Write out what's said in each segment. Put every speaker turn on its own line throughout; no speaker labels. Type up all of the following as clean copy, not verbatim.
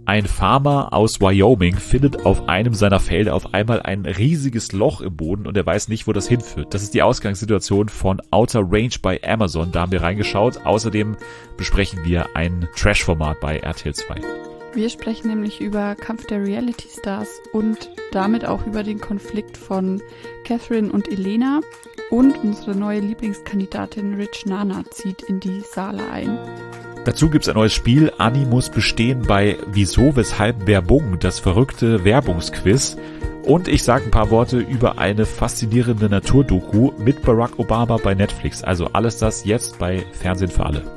Ein Farmer aus Wyoming findet auf einem seiner Felder auf einmal ein riesiges Loch im Boden und er weiß nicht, wo das hinführt. Das ist die Ausgangssituation von Outer Range bei Amazon. Da haben wir reingeschaut. Außerdem besprechen wir ein Trash-Format bei RTL 2.
Wir sprechen nämlich über Kampf der Reality Stars und damit auch über den Konflikt von Catherine und Elena. Und unsere neue Lieblingskandidatin Rich Nana zieht in die Saale ein.
Dazu gibt's ein neues Spiel. Anni muss bestehen bei Wieso, Weshalb, Werbung, das verrückte Werbungsquiz. Und ich sage ein paar Worte über eine faszinierende Naturdoku mit Barack Obama bei Netflix. Also alles das jetzt bei Fernsehen für alle.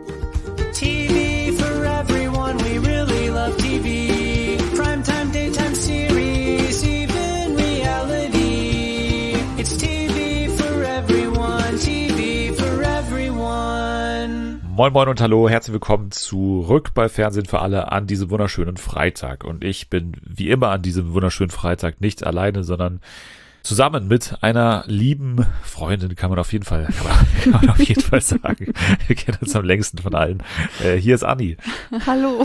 TV for everyone, we really love TV. Primetime, daytime series, even reality. It's TV for everyone, TV for everyone.
Moin Moin und hallo, herzlich willkommen zurück bei Fernsehen für alle an diesem wunderschönen Freitag. Und ich bin wie immer an diesem wunderschönen Freitag nicht alleine, sondern zusammen mit einer lieben Freundin, kann man auf jeden Fall sagen. Wir kennen uns am längsten von allen. Hier ist Anni.
Hallo.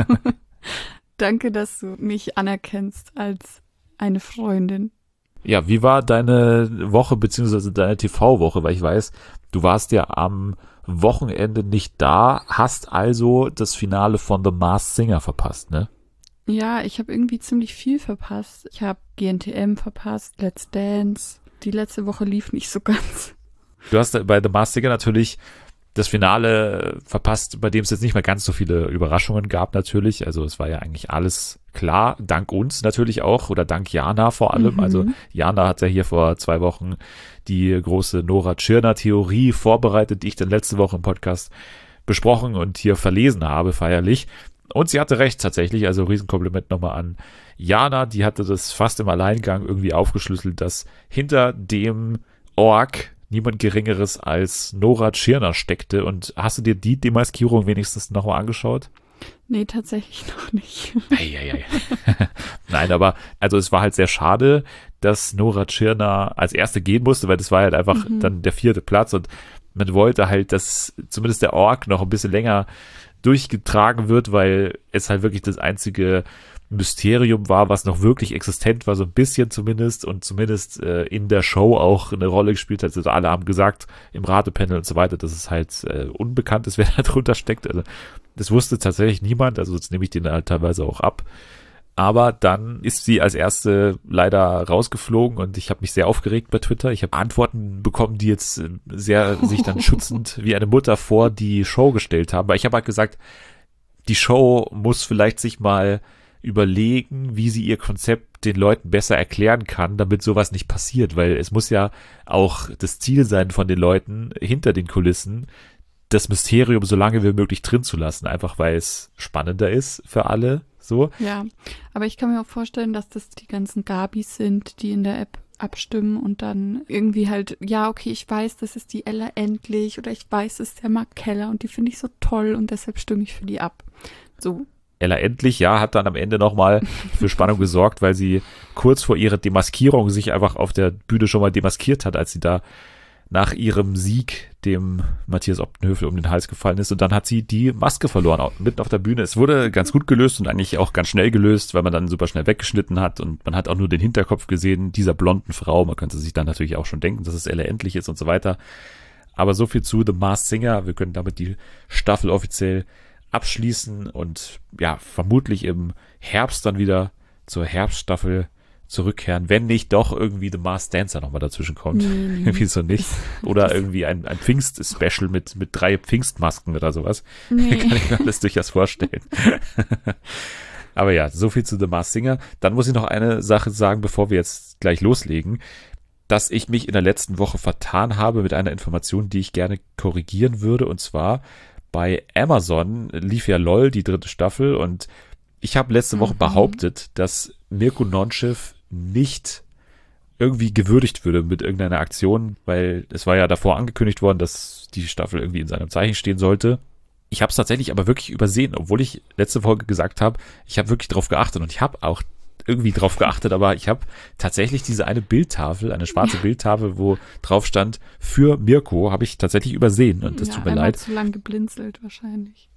Danke, dass du mich anerkennst als eine Freundin.
Ja, wie war deine Woche beziehungsweise deine TV-Woche? Weil ich weiß, du warst ja am Wochenende nicht da, hast also das Finale von The Masked Singer verpasst, ne?
Ja, ich habe irgendwie ziemlich viel verpasst. Ich habe GNTM verpasst, Let's Dance. Die letzte Woche lief nicht so ganz.
Du hast bei The Masked Singer natürlich das Finale verpasst, bei dem es jetzt nicht mehr ganz so viele Überraschungen gab natürlich. Also es war ja eigentlich alles klar, dank uns natürlich auch oder dank Jana vor allem. Also Jana hat ja hier vor 2 Wochen die große Nora Tschirner-Theorie vorbereitet, die ich dann letzte Woche im Podcast besprochen und hier verlesen habe, feierlich. Und sie hatte recht tatsächlich, also Riesenkompliment nochmal an Jana, die hatte das fast im Alleingang irgendwie aufgeschlüsselt, dass hinter dem Org niemand Geringeres als Nora Tschirner steckte. Und hast du dir die Demaskierung wenigstens nochmal angeschaut?
Nee, tatsächlich noch nicht.
Ei. Nein, aber also es war halt sehr schade, dass Nora Tschirner als Erste gehen musste, weil das war halt einfach dann der 4. Platz und man wollte halt, dass zumindest der Org noch ein bisschen länger durchgetragen wird, weil es halt wirklich das einzige Mysterium war, was noch wirklich existent war, so ein bisschen zumindest und zumindest in der Show auch eine Rolle gespielt hat. Also alle haben gesagt, im Ratepanel und so weiter, dass es halt unbekannt ist, wer da drunter steckt. Also das wusste tatsächlich niemand, also das nehme ich denen halt teilweise auch ab. Aber dann ist sie als Erste leider rausgeflogen und ich habe mich sehr aufgeregt bei Twitter. Ich habe Antworten bekommen, die jetzt sehr sich dann schützend wie eine Mutter vor die Show gestellt haben. Weil ich habe halt gesagt, die Show muss vielleicht sich mal überlegen, wie sie ihr Konzept den Leuten besser erklären kann, damit sowas nicht passiert. Weil es muss ja auch das Ziel sein von den Leuten hinter den Kulissen, das Mysterium so lange wie möglich drin zu lassen. Einfach weil es spannender ist für alle. So.
Ja, aber ich kann mir auch vorstellen, dass das die ganzen Gabis sind, die in der App abstimmen und dann irgendwie halt, ja, okay, ich weiß, das ist die Ella Endlich oder ich weiß, das ist der Mark Keller und die finde ich so toll und deshalb stimme ich für die ab. So.
Ella Endlich, ja, hat dann am Ende nochmal für Spannung gesorgt, weil sie kurz vor ihrer Demaskierung sich einfach auf der Bühne schon mal demaskiert hat, als sie da nach ihrem Sieg dem Matthias Optenhövel um den Hals gefallen ist und dann hat sie die Maske verloren, mitten auf der Bühne. Es wurde ganz gut gelöst und eigentlich auch ganz schnell gelöst, weil man dann super schnell weggeschnitten hat und man hat auch nur den Hinterkopf gesehen dieser blonden Frau. Man könnte sich dann natürlich auch schon denken, dass es Ella Endlich ist und so weiter. Aber so viel zu The Masked Singer. Wir können damit die Staffel offiziell abschließen und ja, vermutlich im Herbst dann wieder zur Herbststaffel zurückkehren, wenn nicht doch irgendwie The Masked Dancer nochmal dazwischen kommt. Irgendwie so nicht. Oder irgendwie ein Pfingst-Special mit 3 Pfingstmasken oder sowas.
Nee.
Kann ich mir alles durchaus vorstellen. Aber ja, so viel zu The Masked Singer. Dann muss ich noch eine Sache sagen, bevor wir jetzt gleich loslegen, dass ich mich in der letzten Woche vertan habe mit einer Information, die ich gerne korrigieren würde. Und zwar bei Amazon lief ja LOL, die 3. Staffel und ich habe letzte Woche behauptet, dass Mirko Nonchev nicht irgendwie gewürdigt würde mit irgendeiner Aktion, weil es war ja davor angekündigt worden, dass die Staffel irgendwie in seinem Zeichen stehen sollte. Ich habe es tatsächlich aber wirklich übersehen, obwohl ich letzte Folge gesagt habe, ich habe wirklich drauf geachtet und ich habe auch irgendwie drauf geachtet, aber ich habe tatsächlich diese eine Bildtafel, eine schwarze Bildtafel, wo drauf stand, für Mirko, habe ich tatsächlich übersehen und das tut mir leid.
Zu lang geblinzelt wahrscheinlich.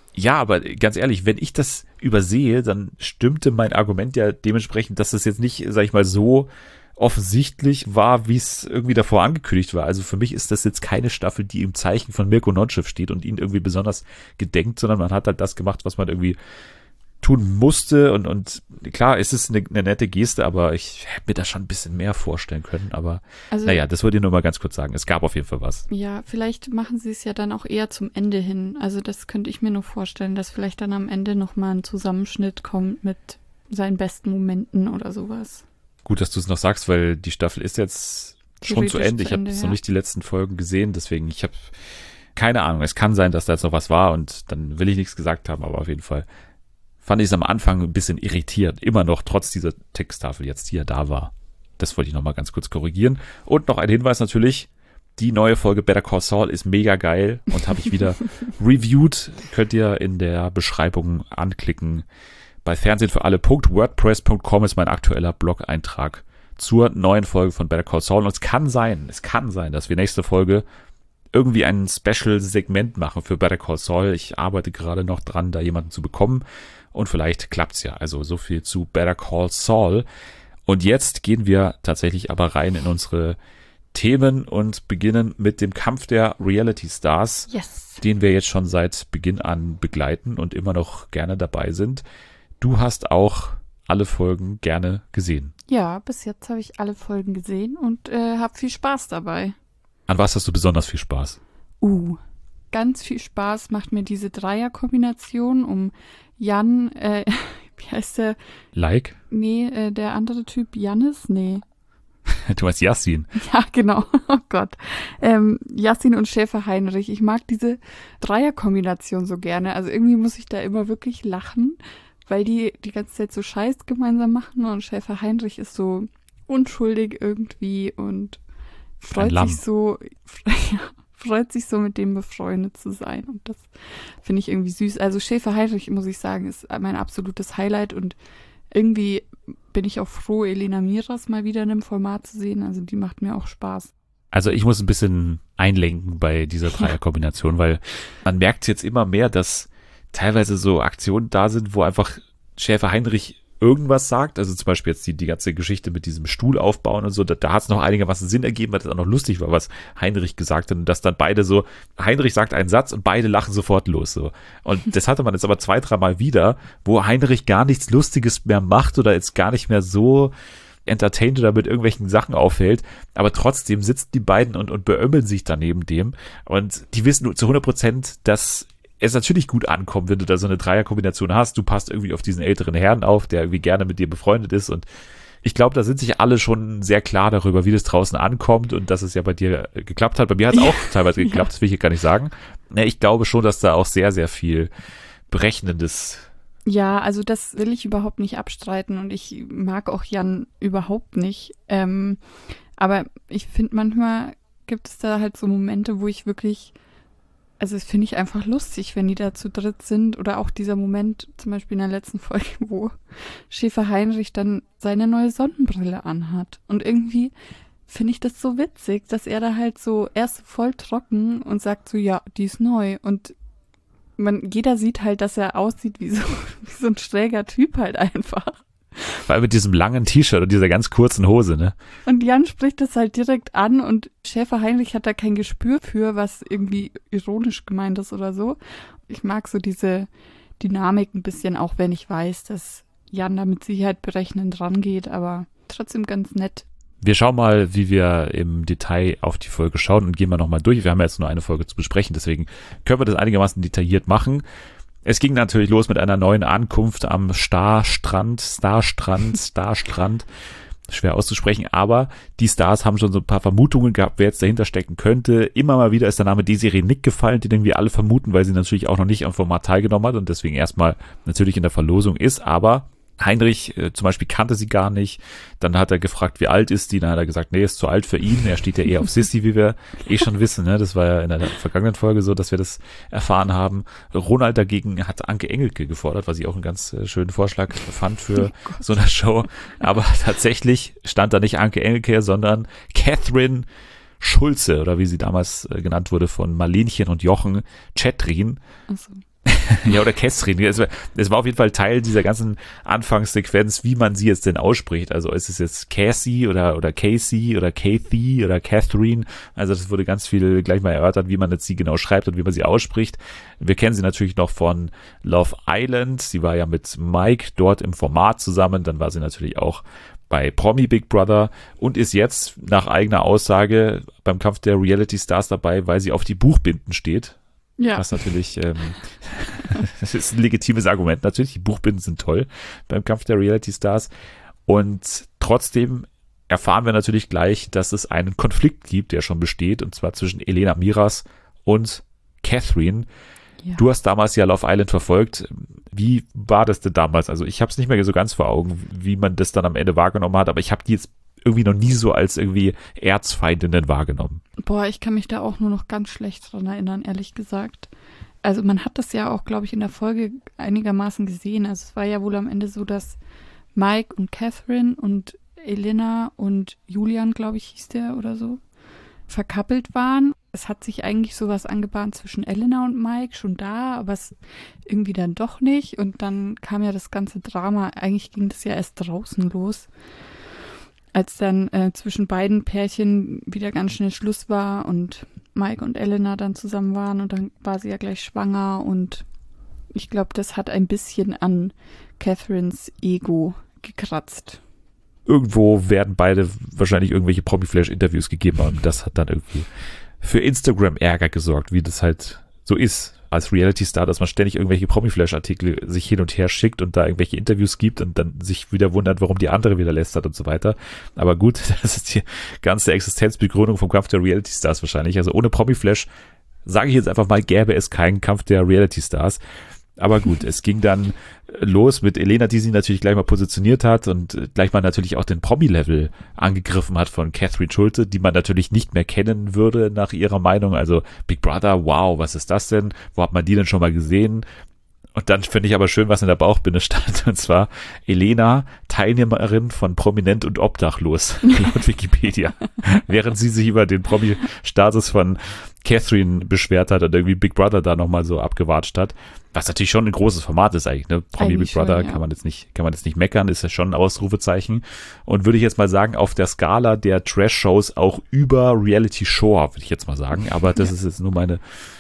Ja, aber ganz ehrlich, wenn ich das übersehe, dann stimmte mein Argument ja dementsprechend, dass das jetzt nicht, sag ich mal, so offensichtlich war, wie es irgendwie davor angekündigt war. Also für mich ist das jetzt keine Staffel, die im Zeichen von Mirko Nonchev steht und ihn irgendwie besonders gedenkt, sondern man hat halt das gemacht, was man irgendwie tun musste und klar, es ist eine nette Geste, aber ich hätte mir da schon ein bisschen mehr vorstellen können, aber
Also,
naja, das wollte ich nur mal ganz kurz sagen. Es gab auf jeden Fall was.
ja, vielleicht machen sie es ja dann auch eher zum Ende hin. Also das könnte ich mir nur vorstellen, dass vielleicht dann am Ende nochmal ein Zusammenschnitt kommt mit seinen besten Momenten oder sowas.
Gut, dass du es noch sagst, weil die Staffel ist jetzt schon zu
Theoretisch
Ende. Ich habe
ja.
noch nicht die letzten Folgen gesehen, deswegen ich habe keine Ahnung. Es kann sein, dass da jetzt noch was war und dann will ich nichts gesagt haben, aber auf jeden Fall fand ich es am Anfang ein bisschen irritierend. Immer noch, trotz dieser Texttafel jetzt, die ja da war. Das wollte ich noch mal ganz kurz korrigieren. Und noch ein Hinweis natürlich, die neue Folge Better Call Saul ist mega geil und habe ich wieder reviewed. Könnt ihr in der Beschreibung anklicken. Bei Fernsehen-für-alle.wordpress.com ist mein aktueller Blog-Eintrag zur neuen Folge von Better Call Saul. Und es kann sein, dass wir nächste Folge irgendwie ein Special-Segment machen für Better Call Saul. Ich arbeite gerade noch dran, da jemanden zu bekommen. Und vielleicht klappt's ja. Also so viel zu Better Call Saul. Und jetzt gehen wir tatsächlich aber rein in unsere Themen und beginnen mit dem Kampf der Reality Stars, den wir jetzt schon seit Beginn an begleiten und immer noch gerne dabei sind. Du hast auch alle Folgen gerne gesehen.
Ja, bis jetzt habe ich alle Folgen gesehen und habe viel Spaß dabei.
An was hast du besonders viel Spaß?
Ganz viel Spaß macht mir diese Dreierkombination um Jan, wie heißt der?
Like?
Nee, der andere Typ, Jannis? Nee.
Du meinst Yassin.
Ja, genau. Oh Gott. Yassin und Schäfer Heinrich. Ich mag diese Dreierkombination so gerne. Also irgendwie muss ich da immer wirklich lachen, weil die ganze Zeit so Scheiß gemeinsam machen und Schäfer Heinrich ist so unschuldig irgendwie und freut sich so, mit dem befreundet zu sein. Und das finde ich irgendwie süß. Also Schäfer Heinrich, muss ich sagen, ist mein absolutes Highlight und irgendwie bin ich auch froh, Elena Miras mal wieder in einem Format zu sehen. Also die macht mir auch Spaß.
Also ich muss ein bisschen einlenken bei dieser Dreierkombination, weil man merkt jetzt immer mehr, dass teilweise so Aktionen da sind, wo einfach Schäfer Heinrich irgendwas sagt, also zum Beispiel jetzt die ganze Geschichte mit diesem Stuhl aufbauen und so, da hat es noch einigermaßen Sinn ergeben, weil das auch noch lustig war, was Heinrich gesagt hat und dass dann beide so, Heinrich sagt einen Satz und beide lachen sofort los so. Und das hatte man jetzt aber 2-3 Mal wieder, wo Heinrich gar nichts Lustiges mehr macht oder jetzt gar nicht mehr so entertained oder mit irgendwelchen Sachen aufhält, aber trotzdem sitzen die beiden und beömmeln sich da neben dem und die wissen zu 100%, dass es natürlich gut ankommt, wenn du da so eine Dreierkombination hast. Du passt irgendwie auf diesen älteren Herrn auf, der irgendwie gerne mit dir befreundet ist und ich glaube, da sind sich alle schon sehr klar darüber, wie das draußen ankommt und dass es ja bei dir geklappt hat. Bei mir hat es auch teilweise geklappt, das will ich hier gar nicht sagen. Ich glaube schon, dass da auch sehr, sehr viel Berechnendes.
Ja, also das will ich überhaupt nicht abstreiten und ich mag auch Jan überhaupt nicht. Aber ich finde, manchmal gibt es da halt so Momente, wo ich wirklich, also das finde ich einfach lustig, wenn die da zu dritt sind oder auch dieser Moment, zum Beispiel in der letzten Folge, wo Schäfer Heinrich dann seine neue Sonnenbrille anhat und irgendwie finde ich das so witzig, dass er da halt so erst voll trocken und sagt so, ja, die ist neu und jeder sieht halt, dass er aussieht wie so ein schräger Typ halt einfach.
Vor allem mit diesem langen T-Shirt und dieser ganz kurzen Hose, ne?
Und Jan spricht das halt direkt an und Schäfer Heinrich hat da kein Gespür für, was irgendwie ironisch gemeint ist oder so. Ich mag so diese Dynamik ein bisschen, auch wenn ich weiß, dass Jan da mit Sicherheit berechnend rangeht, aber trotzdem ganz nett.
Wir schauen mal, wie wir im Detail auf die Folge schauen und gehen mal nochmal durch. Wir haben ja jetzt nur eine Folge zu besprechen, deswegen können wir das einigermaßen detailliert machen. Es ging natürlich los mit einer neuen Ankunft am Starstrand, schwer auszusprechen, aber die Stars haben schon so ein paar Vermutungen gehabt, wer jetzt dahinter stecken könnte. Immer mal wieder ist der Name Desiree Nick gefallen, den irgendwie alle vermuten, weil sie natürlich auch noch nicht am Format teilgenommen hat und deswegen erstmal natürlich in der Verlosung ist, aber Heinrich zum Beispiel kannte sie gar nicht. Dann hat er gefragt, wie alt ist die? Dann hat er gesagt, nee, ist zu alt für ihn. Er steht ja eher auf Sissy, wie wir schon wissen. Ne? Das war ja in der vergangenen Folge so, dass wir das erfahren haben. Ronald dagegen hat Anke Engelke gefordert, was ich auch einen ganz schönen Vorschlag fand für so eine Show. Aber tatsächlich stand da nicht Anke Engelke, sondern Catherine Schulze oder wie sie damals genannt wurde von Marlenchen und Jochen, Chetrin.
Ach so.
Ja, oder Catherine. Es war auf jeden Fall Teil dieser ganzen Anfangssequenz, wie man sie jetzt denn ausspricht. Also ist es jetzt Cassie oder Casey oder Kathy oder Catherine. Also das wurde ganz viel gleich mal erörtert, wie man jetzt sie genau schreibt und wie man sie ausspricht. Wir kennen sie natürlich noch von Love Island. Sie war ja mit Mike dort im Format zusammen. Dann war sie natürlich auch bei Promi Big Brother und ist jetzt nach eigener Aussage beim Kampf der Reality Stars dabei, weil sie auf die Buchbinden steht.
Ja.
Was natürlich, das ist ein legitimes Argument natürlich. Die Buchbinden sind toll beim Kampf der Reality Stars. Und trotzdem erfahren wir natürlich gleich, dass es einen Konflikt gibt, der schon besteht, und zwar zwischen Elena Miras und Catherine.
Ja.
Du hast damals ja Love Island verfolgt. Wie war das denn damals? Also ich habe es nicht mehr so ganz vor Augen, wie man das dann am Ende wahrgenommen hat, aber ich habe die jetzt irgendwie noch nie so als irgendwie Erzfeindinnen wahrgenommen.
Boah, ich kann mich da auch nur noch ganz schlecht dran erinnern, ehrlich gesagt. Also man hat das ja auch, glaube ich, in der Folge einigermaßen gesehen. Also es war ja wohl am Ende so, dass Mike und Catherine und Elena und Julian, glaube ich, hieß der oder so, verkappelt waren. Es hat sich eigentlich sowas angebahnt zwischen Elena und Mike, schon da, aber es irgendwie dann doch nicht. Und dann kam ja das ganze Drama, eigentlich ging das ja erst draußen los, als dann zwischen beiden Pärchen wieder ganz schnell Schluss war und Mike und Elena dann zusammen waren und dann war sie ja gleich schwanger und ich glaube, das hat ein bisschen an Catherines Ego gekratzt.
Irgendwo werden beide wahrscheinlich irgendwelche Promi-Flash-Interviews gegeben haben. Das hat dann irgendwie für Instagram-Ärger gesorgt, wie das halt so ist als Reality-Star, dass man ständig irgendwelche Promi-Flash-Artikel sich hin und her schickt und da irgendwelche Interviews gibt und dann sich wieder wundert, warum die andere wieder lästert und so weiter. Aber gut, das ist die ganze Existenzbegründung vom Kampf der Reality-Stars wahrscheinlich. Also ohne Promi-Flash, sage ich jetzt einfach mal, gäbe es keinen Kampf der Reality-Stars. Aber gut, es ging dann los mit Elena, die sie natürlich gleich mal positioniert hat und gleich mal natürlich auch den Promi-Level angegriffen hat von Catherine Schulte, die man natürlich nicht mehr kennen würde nach ihrer Meinung. Also Big Brother, wow, was ist das denn? Wo hat man die denn schon mal gesehen? Und dann finde ich aber schön, was in der Bauchbinde stand, und zwar Elena, Teilnehmerin von Prominent und Obdachlos, laut Wikipedia. Während sie sich über den Promi-Status von Catherine beschwert hat und irgendwie Big Brother da nochmal so abgewatscht hat. Was natürlich schon ein großes Format ist eigentlich, ne? Promi
Eigentlich
Big Brother
schon, ja.
kann man jetzt nicht meckern, ist ja schon ein Ausrufezeichen. Und würde ich jetzt mal sagen, auf der Skala der Trash-Shows auch über Reality Shore, würde ich jetzt mal sagen. Aber das ist jetzt nur meine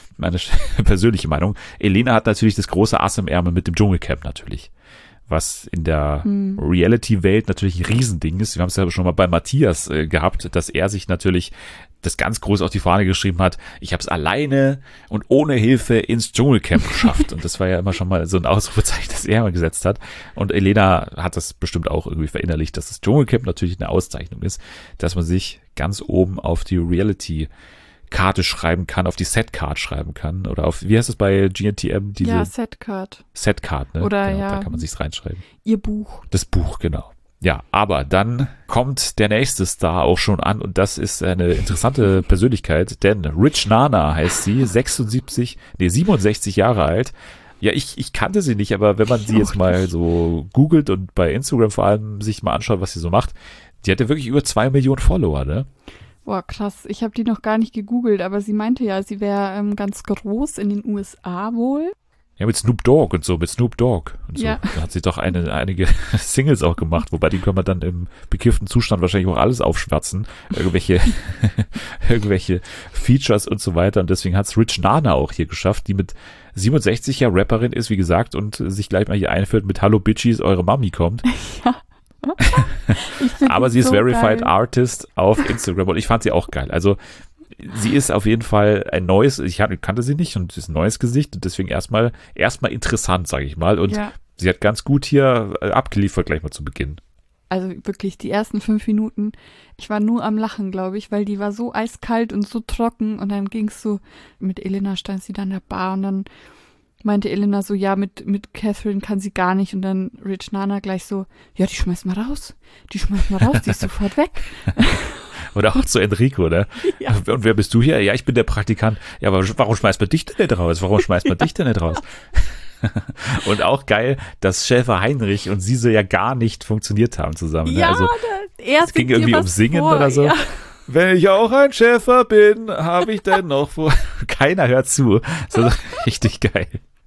persönliche Meinung. Elena hat natürlich das große Ass im Ärmel mit dem Dschungelcamp natürlich. Was in der Reality-Welt natürlich ein Riesending ist. Wir haben es ja schon mal bei Matthias gehabt, dass er sich natürlich das ganz groß auf die Fahne geschrieben hat, ich habe es alleine und ohne Hilfe ins Dschungelcamp geschafft. Und das war ja immer schon mal so ein Ausrufezeichen, das er mal gesetzt hat. Und Elena hat das bestimmt auch irgendwie verinnerlicht, dass das Dschungelcamp natürlich eine Auszeichnung ist, dass man sich ganz oben auf die Reality-Karte schreiben kann, auf die Setcard schreiben kann. Oder auf, wie heißt es bei GNTM?
Ja, Setcard.
Setcard, ne?
Oder
genau,
ja.
Da kann man sich's reinschreiben.
Ihr Buch.
Das Buch, genau. Ja, aber dann kommt der nächste Star auch schon an und das ist eine interessante Persönlichkeit, denn Rich Nana heißt sie, 67 Jahre alt. Ja, ich kannte sie nicht, aber wenn man sie jetzt mal so googelt und bei Instagram vor allem sich mal anschaut, was sie so macht, die hat ja wirklich über 2 Millionen Follower, ne?
Boah, krass. Ich habe die noch gar nicht gegoogelt, aber sie meinte ja, sie wäre ganz groß in den USA wohl.
Ja, mit Snoop Dogg und so, mit Snoop Dogg und so.
Ja.
Da hat sie doch einige Singles auch gemacht, wobei die können wir dann im bekifften Zustand wahrscheinlich auch alles aufschwärzen. Irgendwelche Features und so weiter. Und deswegen hat's Rich Nana auch hier geschafft, die mit 67 ja Rapperin ist, wie gesagt, und sich gleich mal hier einführt mit Hallo Bitches, eure Mami kommt.
Ja.
Aber sie ist
so
Verified
geil.
Artist auf Instagram und ich fand sie auch geil. Also sie ist auf jeden Fall ein neues, ich kannte sie nicht und sie ist ein neues Gesicht und deswegen erstmal interessant, sage ich mal. Und
Ja.
sie hat ganz gut hier abgeliefert, gleich mal zu Beginn.
Also wirklich die ersten 5 Minuten, ich war nur am Lachen, glaube ich, weil die war so eiskalt und so trocken und dann ging's so, mit Elena stand sie dann in der Bar und dann meinte Elena so, ja, mit Catherine kann sie gar nicht und dann Rich Nana gleich so, ja, die schmeißt mal raus, die ist sofort weg.
Oder auch zu Enrico, ne?
Ja.
Und wer bist du hier? Ja, ich bin der Praktikant. Ja, aber warum schmeißt man dich denn nicht raus? Dich denn nicht raus? Und auch geil, dass Schäfer Heinrich und sie so ja gar nicht funktioniert haben zusammen. Ne?
Ja,
Also,
es
ging irgendwie um Singen oder so.
Ja.
Wenn ich auch ein Schäfer bin, habe ich denn noch vor. Keiner hört zu. So richtig geil.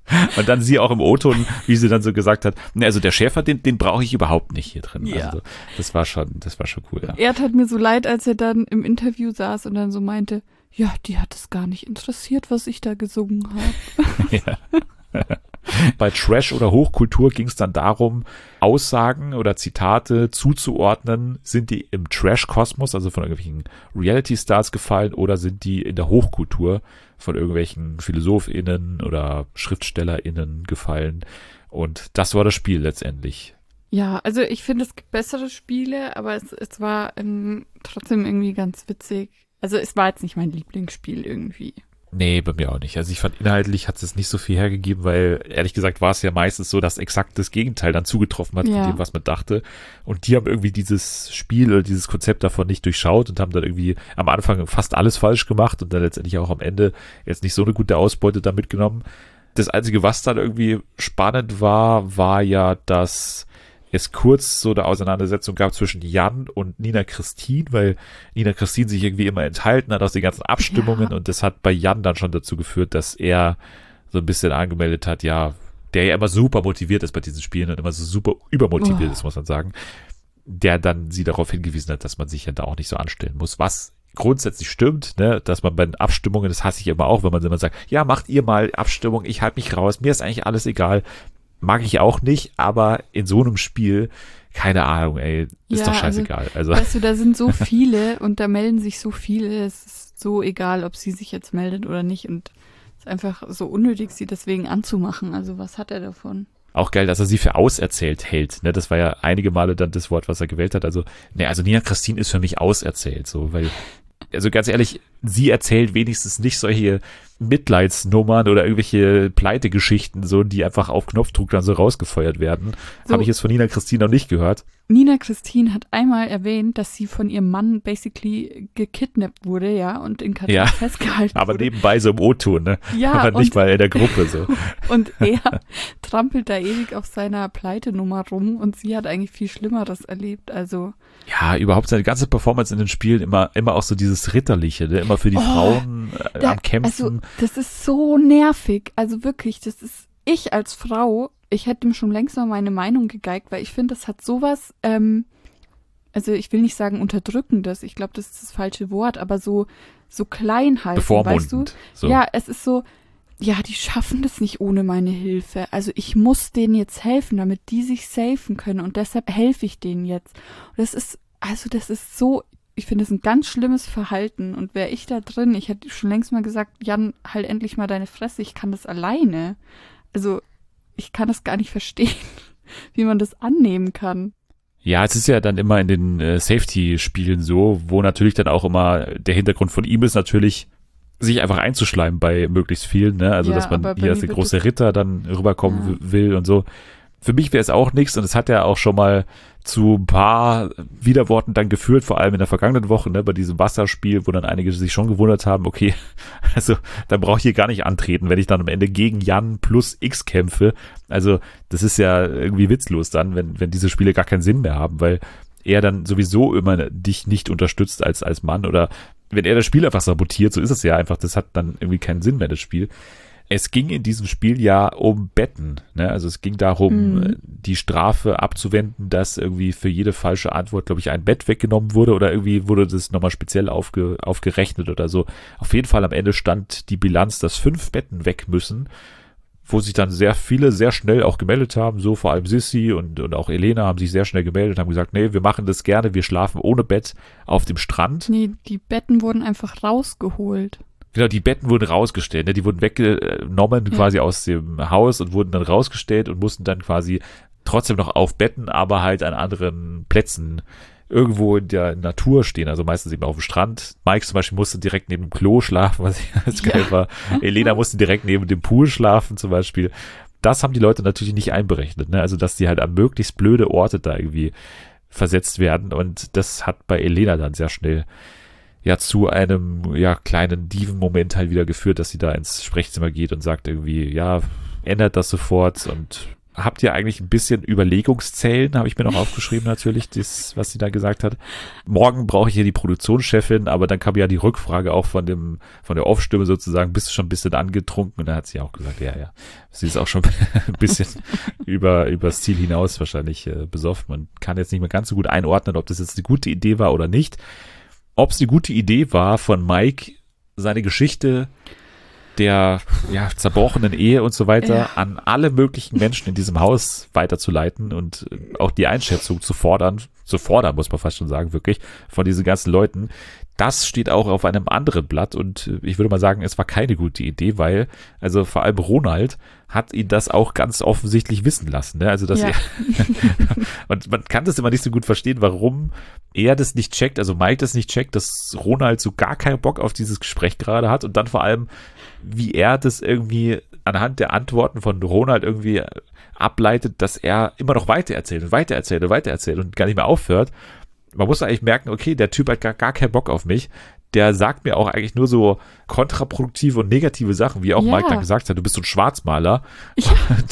Und dann sie auch im O-Ton, wie sie dann so gesagt hat, ne, also der Schäfer, den brauche ich überhaupt nicht hier drin.
Ja.
Also das war schon cool, ja.
Er tat mir so leid, als er dann im Interview saß und dann so meinte, ja, die hat es gar nicht interessiert, was ich da gesungen habe.
Ja. Bei Trash oder Hochkultur ging es dann darum, Aussagen oder Zitate zuzuordnen, sind die im Trash-Kosmos, also von irgendwelchen Reality-Stars gefallen, oder sind die in der Hochkultur von irgendwelchen PhilosophInnen oder SchriftstellerInnen gefallen. Und das war das Spiel letztendlich.
Ja, also ich finde, es gibt bessere Spiele, aber es war trotzdem irgendwie ganz witzig. Also es war jetzt nicht mein Lieblingsspiel irgendwie.
Nee, bei mir auch nicht. Also ich fand, inhaltlich hat es nicht so viel hergegeben, weil ehrlich gesagt war es ja meistens so, dass exakt das Gegenteil dann zugetroffen hat von dem, was man dachte. Und die haben irgendwie dieses Spiel oder dieses Konzept davon nicht durchschaut und haben dann irgendwie am Anfang fast alles falsch gemacht und dann letztendlich auch am Ende jetzt nicht so eine gute Ausbeute da mitgenommen. Das Einzige, was dann irgendwie spannend war ja, dass es kurz so eine Auseinandersetzung gab zwischen Jan und Nina Christine, weil Nina Christine sich irgendwie immer enthalten hat aus den ganzen Abstimmungen und das hat bei Jan dann schon dazu geführt, dass er so ein bisschen angemeldet hat, ja, der ja immer super motiviert ist bei diesen Spielen und immer so super übermotiviert ist, muss man sagen, der dann sie darauf hingewiesen hat, dass man sich ja da auch nicht so anstellen muss, was grundsätzlich stimmt, ne, dass man bei den Abstimmungen, das hasse ich immer auch, wenn man immer sagt, ja, macht ihr mal Abstimmung, ich halte mich raus, mir ist eigentlich alles egal. Mag ich auch nicht, aber in so einem Spiel, keine Ahnung, ey, ist doch scheißegal. Also,
weißt du, da sind so viele und da melden sich so viele, es ist so egal, ob sie sich jetzt meldet oder nicht und es ist einfach so unnötig, sie deswegen anzumachen. Also was hat er davon?
Auch geil, dass er sie für auserzählt hält, ne, das war ja einige Male dann das Wort, was er gewählt hat. Also, ne, also Nina Christine ist für mich auserzählt, so, weil, also ganz ehrlich, sie erzählt wenigstens nicht solche Mitleidsnummern oder irgendwelche Pleitegeschichten, so, die einfach auf Knopfdruck dann so rausgefeuert werden. So. Habe ich jetzt von Nina Christine noch nicht gehört.
Nina Christine hat einmal erwähnt, dass sie von ihrem Mann basically gekidnappt wurde, ja, und in Katar festgehalten
aber
wurde.
Nebenbei so im O-Ton, ne?
Ja,
aber nicht mal in der Gruppe, so.
Und er trampelt da ewig auf seiner Pleitenummer rum und sie hat eigentlich viel Schlimmeres erlebt, also.
Ja, überhaupt seine ganze Performance in den Spielen immer auch so dieses Ritterliche, ne? Immer für die Frauen am Kämpfen.
Also, das ist so nervig, also wirklich, das ist, ich als Frau, ich hätte ihm schon längst mal meine Meinung gegeigt, weil ich finde, das hat sowas, also ich will nicht sagen unterdrückendes, ich glaube, das ist das falsche Wort, aber so klein halten, weißt du?
So.
Ja, es ist so, ja, die schaffen das nicht ohne meine Hilfe. Also ich muss denen jetzt helfen, damit die sich safen können und deshalb helfe ich denen jetzt. Und das ist so, ich finde, das ist ein ganz schlimmes Verhalten und wäre ich da drin, ich hätte schon längst mal gesagt, Jan, halt endlich mal deine Fresse, ich kann das alleine. Also ich kann das gar nicht verstehen, wie man das annehmen kann.
Ja, es ist ja dann immer in den Safety-Spielen so, wo natürlich dann auch immer der Hintergrund von ihm ist natürlich, sich einfach einzuschleimen bei möglichst vielen, ne? Also, dass man hier als der große Ritter dann rüberkommen will und so. Für mich wäre es auch nichts und es hat ja auch schon mal zu ein paar Widerworten dann geführt, vor allem in der vergangenen Woche, ne, bei diesem Wasserspiel, wo dann einige sich schon gewundert haben, okay, also dann brauche ich hier gar nicht antreten, wenn ich dann am Ende gegen Jan plus X kämpfe. Also das ist ja irgendwie witzlos dann, wenn diese Spiele gar keinen Sinn mehr haben, weil er dann sowieso immer dich nicht unterstützt als Mann oder wenn er das Spiel einfach sabotiert, so ist es ja einfach, das hat dann irgendwie keinen Sinn mehr, das Spiel. Es ging in diesem Spiel ja um Betten, ne? Also es ging darum, die Strafe abzuwenden, dass irgendwie für jede falsche Antwort, glaube ich, ein Bett weggenommen wurde oder irgendwie wurde das nochmal speziell aufgerechnet oder so. Auf jeden Fall am Ende stand die Bilanz, dass 5 Betten weg müssen, wo sich dann sehr viele sehr schnell auch gemeldet haben, so vor allem Sissi und auch Elena haben sich sehr schnell gemeldet, haben gesagt, nee, wir machen das gerne, wir schlafen ohne Bett auf dem Strand.
Nee, die Betten wurden einfach rausgeholt.
Genau, die Betten wurden rausgestellt, ne? Die wurden weggenommen quasi aus dem Haus und wurden dann rausgestellt und mussten dann quasi trotzdem noch auf Betten, aber halt an anderen Plätzen irgendwo in der Natur stehen, also meistens eben auf dem Strand. Mike zum Beispiel musste direkt neben dem Klo schlafen, was ich ganz geil war. Elena musste direkt neben dem Pool schlafen zum Beispiel. Das haben die Leute natürlich nicht einberechnet, ne? Also, dass die halt an möglichst blöde Orte da irgendwie versetzt werden und das hat bei Elena dann sehr schnell zu einem kleinen Diven-Moment halt wieder geführt, dass sie da ins Sprechzimmer geht und sagt irgendwie, ja, ändert das sofort und habt ihr eigentlich ein bisschen Überlegungszellen, habe ich mir noch aufgeschrieben natürlich, das, was sie da gesagt hat. Morgen brauche ich hier die Produktionschefin, aber dann kam ja die Rückfrage auch von der Off-Stimme sozusagen, bist du schon ein bisschen angetrunken? Und dann hat sie auch gesagt, ja, sie ist auch schon ein bisschen übers Ziel hinaus wahrscheinlich besoffen. Man kann jetzt nicht mehr ganz so gut einordnen, ob das jetzt eine gute Idee war oder nicht. Ob es eine gute Idee war von Mike, seine Geschichte der zerbrochenen Ehe und so weiter an alle möglichen Menschen in diesem Haus weiterzuleiten und auch die Einschätzung zu fordern, muss man fast schon sagen, wirklich, von diesen ganzen Leuten. Das steht auch auf einem anderen Blatt und ich würde mal sagen, es war keine gute Idee, weil, also vor allem Ronald hat ihn das auch ganz offensichtlich wissen lassen, ne? Also, dass er, und man kann das immer nicht so gut verstehen, warum er das nicht checkt, also Mike das nicht checkt, dass Ronald so gar keinen Bock auf dieses Gespräch gerade hat und dann vor allem, wie er das irgendwie anhand der Antworten von Ronald irgendwie ableitet, dass er immer noch weitererzählt und gar nicht mehr aufhört. Man muss eigentlich merken, okay, der Typ hat gar keinen Bock auf mich. Der sagt mir auch eigentlich nur so kontraproduktive und negative Sachen, wie auch Mike dann gesagt hat, du bist so ein Schwarzmaler. Ja.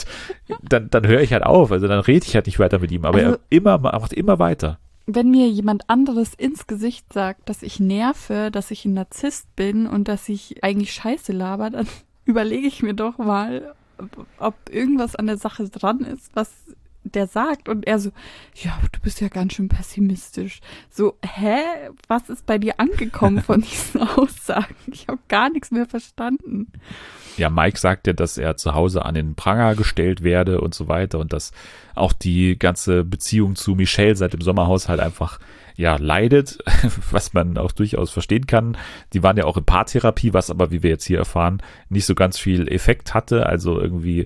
Und dann höre ich halt auf, also dann rede ich halt nicht weiter mit ihm, aber also, er macht immer weiter.
Wenn mir jemand anderes ins Gesicht sagt, dass ich nerve, dass ich ein Narzisst bin und dass ich eigentlich Scheiße laber, dann überlege ich mir doch mal, ob irgendwas an der Sache dran ist, was der sagt. Und er so, ja, du bist ja ganz schön pessimistisch. So, was ist bei dir angekommen von diesen Aussagen? Ich habe gar nichts mehr verstanden.
Ja, Mike sagt ja, dass er zu Hause an den Pranger gestellt werde und so weiter und dass auch die ganze Beziehung zu Michelle seit dem Sommerhaus halt einfach leidet, was man auch durchaus verstehen kann. Die waren ja auch in Paartherapie, was aber, wie wir jetzt hier erfahren, nicht so ganz viel Effekt hatte. Also irgendwie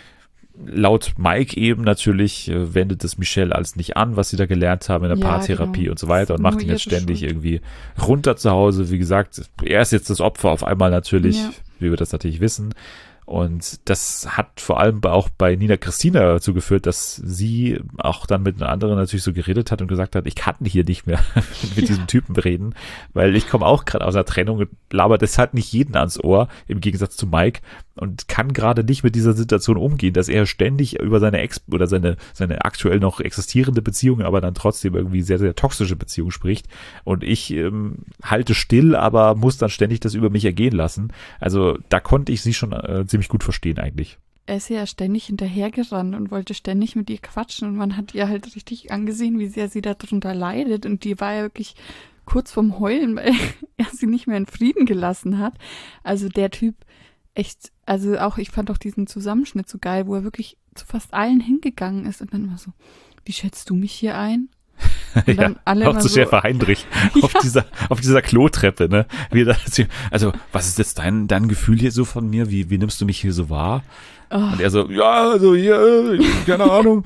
laut Mike eben natürlich wendet es Michelle alles nicht an, was sie da gelernt haben in der Paartherapie und so weiter und macht ihn jetzt ständig irgendwie runter zu Hause. Wie gesagt, er ist jetzt das Opfer auf einmal natürlich, wie wir das natürlich wissen. Und das hat vor allem auch bei Nina Christina dazu geführt, dass sie auch dann mit einer anderen natürlich so geredet hat und gesagt hat, ich kann hier nicht mehr mit diesem Typen reden, weil ich komme auch gerade aus einer Trennung und laber deshalb nicht jeden ans Ohr, im Gegensatz zu Mike, und kann gerade nicht mit dieser Situation umgehen, dass er ständig über seine Ex- oder seine aktuell noch existierende Beziehung, aber dann trotzdem irgendwie sehr, sehr toxische Beziehung spricht. Und ich halte still, aber muss dann ständig das über mich ergehen lassen. Also da konnte ich sie schon ziemlich gut verstehen eigentlich.
Er ist ja ständig hinterhergerannt und wollte ständig mit ihr quatschen und man hat ihr halt richtig angesehen, wie sehr sie darunter leidet und die war ja wirklich kurz vorm Heulen, weil er sie nicht mehr in Frieden gelassen hat. Also der Typ echt, also auch, ich fand auch diesen Zusammenschnitt so geil, wo er wirklich zu fast allen hingegangen ist und dann immer so, wie schätzt du mich hier ein? Und dann alle
auch zu Schäfer Heinrich auf dieser Klotreppe, ne? Also, was ist jetzt dein Gefühl hier so von mir? Wie nimmst du mich hier so wahr? Oh. Und er so, ja, also hier, keine Ahnung.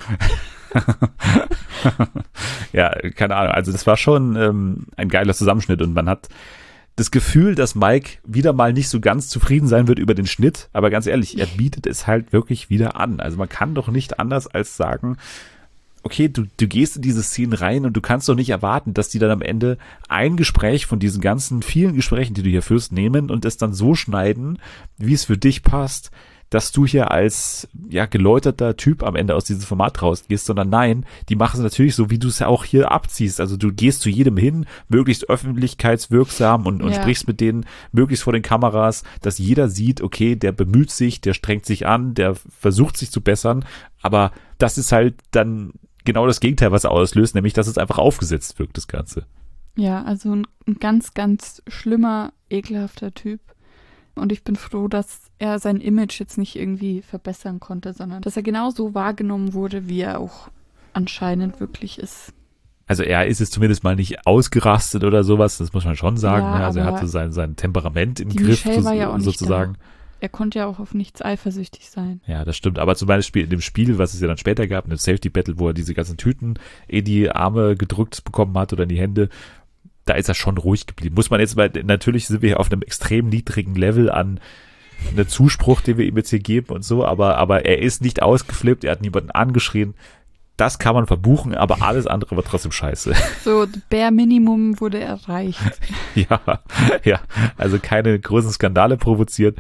Ja, keine Ahnung. Also das war schon ein geiler Zusammenschnitt und man hat das Gefühl, dass Mike wieder mal nicht so ganz zufrieden sein wird über den Schnitt, aber ganz ehrlich, er bietet es halt wirklich wieder an. Also man kann doch nicht anders als sagen, okay, du gehst in diese Szenen rein und du kannst doch nicht erwarten, dass die dann am Ende ein Gespräch von diesen ganzen vielen Gesprächen, die du hier führst, nehmen und es dann so schneiden, wie es für dich passt, dass du hier als geläuterter Typ am Ende aus diesem Format rausgehst, sondern nein, die machen es natürlich so, wie du es ja auch hier abziehst. Also du gehst zu jedem hin, möglichst öffentlichkeitswirksam und sprichst mit denen möglichst vor den Kameras, dass jeder sieht, okay, der bemüht sich, der strengt sich an, der versucht sich zu bessern, aber das ist halt dann genau das Gegenteil, was er auslöst, nämlich, dass es einfach aufgesetzt wirkt, das Ganze.
Ja, also ein ganz, ganz schlimmer, ekelhafter Typ. Und ich bin froh, dass er sein Image jetzt nicht irgendwie verbessern konnte, sondern dass er genauso wahrgenommen wurde, wie er auch anscheinend wirklich ist.
Also er ist es zumindest mal nicht ausgerastet oder sowas, das muss man schon sagen.
Ja,
ne? Also er hatte sein Temperament im Griff
Michelle war ja auch
sozusagen.
Nicht da. Er konnte ja auch auf nichts eifersüchtig sein.
Ja, das stimmt. Aber zum Beispiel in dem Spiel, was es ja dann später gab, in dem Safety Battle, wo er diese ganzen Tüten in die Arme gedrückt bekommen hat oder in die Hände, da ist er schon ruhig geblieben. Muss man jetzt mal, natürlich sind wir hier auf einem extrem niedrigen Level an einem Zuspruch, den wir ihm jetzt hier geben und so, aber er ist nicht ausgeflippt, er hat niemanden angeschrien. Das kann man verbuchen, aber alles andere war trotzdem scheiße.
So, Bare Minimum wurde erreicht.
Ja, also keine großen Skandale provoziert.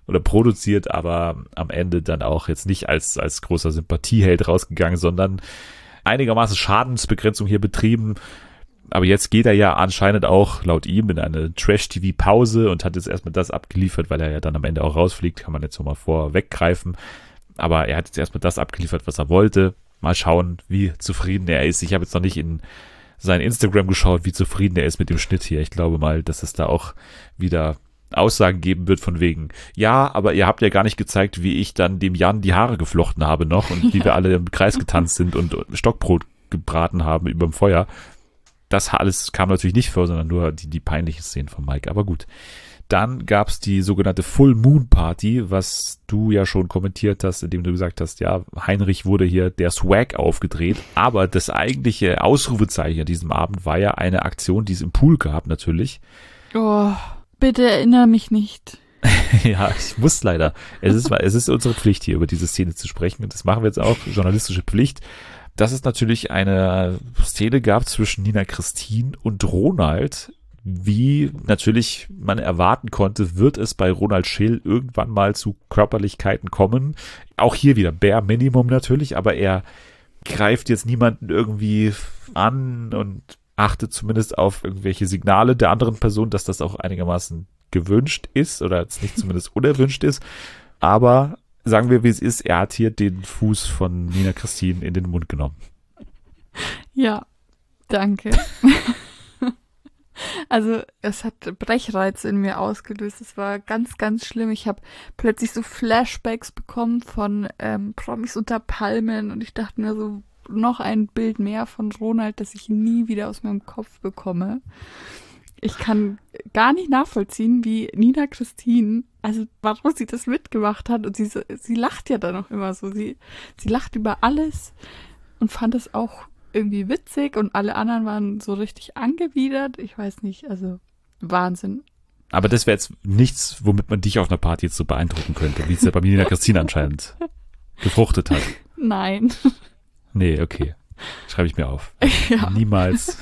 oder produziert, aber am Ende dann auch jetzt nicht als großer Sympathieheld rausgegangen, sondern einigermaßen Schadensbegrenzung hier betrieben. Aber jetzt geht er ja anscheinend auch laut ihm in eine Trash-TV-Pause und hat jetzt erstmal das abgeliefert, weil er ja dann am Ende auch rausfliegt, kann man jetzt nochmal vorweggreifen. Aber er hat jetzt erstmal das abgeliefert, was er wollte. Mal schauen, wie zufrieden er ist. Ich habe jetzt noch nicht in sein Instagram geschaut, wie zufrieden er ist mit dem Schnitt hier. Ich glaube mal, dass es da auch wieder Aussagen geben wird von wegen, ja, aber ihr habt ja gar nicht gezeigt, wie ich dann dem Jan die Haare geflochten habe noch und wie wir alle im Kreis getanzt sind und Stockbrot gebraten haben überm Feuer. Das alles kam natürlich nicht vor, sondern nur die peinlichen Szenen von Mike. Aber gut. Dann gab's die sogenannte Full Moon Party, was du ja schon kommentiert hast, indem du gesagt hast, ja, Heinrich wurde hier der Swag aufgedreht. Aber das eigentliche Ausrufezeichen an diesem Abend war ja eine Aktion, die es im Pool gab natürlich.
Oh, bitte erinnere mich nicht.
Ja, ich muss leider. Es ist unsere Pflicht hier, über diese Szene zu sprechen. Und das machen wir jetzt auch, journalistische Pflicht. Dass es natürlich eine Szene gab zwischen Nina Christine und Ronald. Wie natürlich man erwarten konnte, wird es bei Ronald Schill irgendwann mal zu Körperlichkeiten kommen. Auch hier wieder Bare Minimum natürlich, aber er greift jetzt niemanden irgendwie an und achtet zumindest auf irgendwelche Signale der anderen Person, dass das auch einigermaßen gewünscht ist oder jetzt nicht zumindest unerwünscht ist. Aber sagen wir, wie es ist, er hat hier den Fuß von Nina Christine in den Mund genommen.
Ja, danke. Also es hat Brechreiz in mir ausgelöst. Es war ganz, ganz schlimm. Ich habe plötzlich so Flashbacks bekommen von Promis unter Palmen und ich dachte mir so, noch ein Bild mehr von Ronald, das ich nie wieder aus meinem Kopf bekomme. Ich kann gar nicht nachvollziehen, wie Nina Christine, also warum sie das mitgemacht hat. Und sie lacht ja dann auch immer so. Sie lacht über alles und fand es auch irgendwie witzig und alle anderen waren so richtig angewidert. Ich weiß nicht, also Wahnsinn.
Aber das wäre jetzt nichts, womit man dich auf einer Party jetzt so beeindrucken könnte, wie es ja bei Nina Christine anscheinend gefruchtet hat.
Nein.
Nee, okay. Schreibe ich mir auf.
Ja.
Niemals.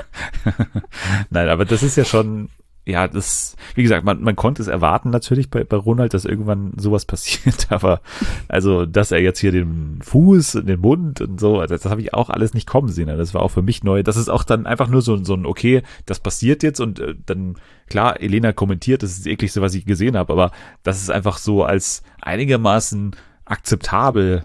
Nein, aber das ist ja schon, ja, das, wie gesagt, man konnte es erwarten natürlich bei Ronald, dass irgendwann sowas passiert, aber also, dass er jetzt hier den Fuß in den Mund und so, das habe ich auch alles nicht kommen sehen. Das war auch für mich neu. Das ist auch dann einfach nur so ein, okay, das passiert jetzt und dann, klar, Elena kommentiert, das ist das Ekligste, was ich gesehen habe, aber das ist einfach so als einigermaßen akzeptabel.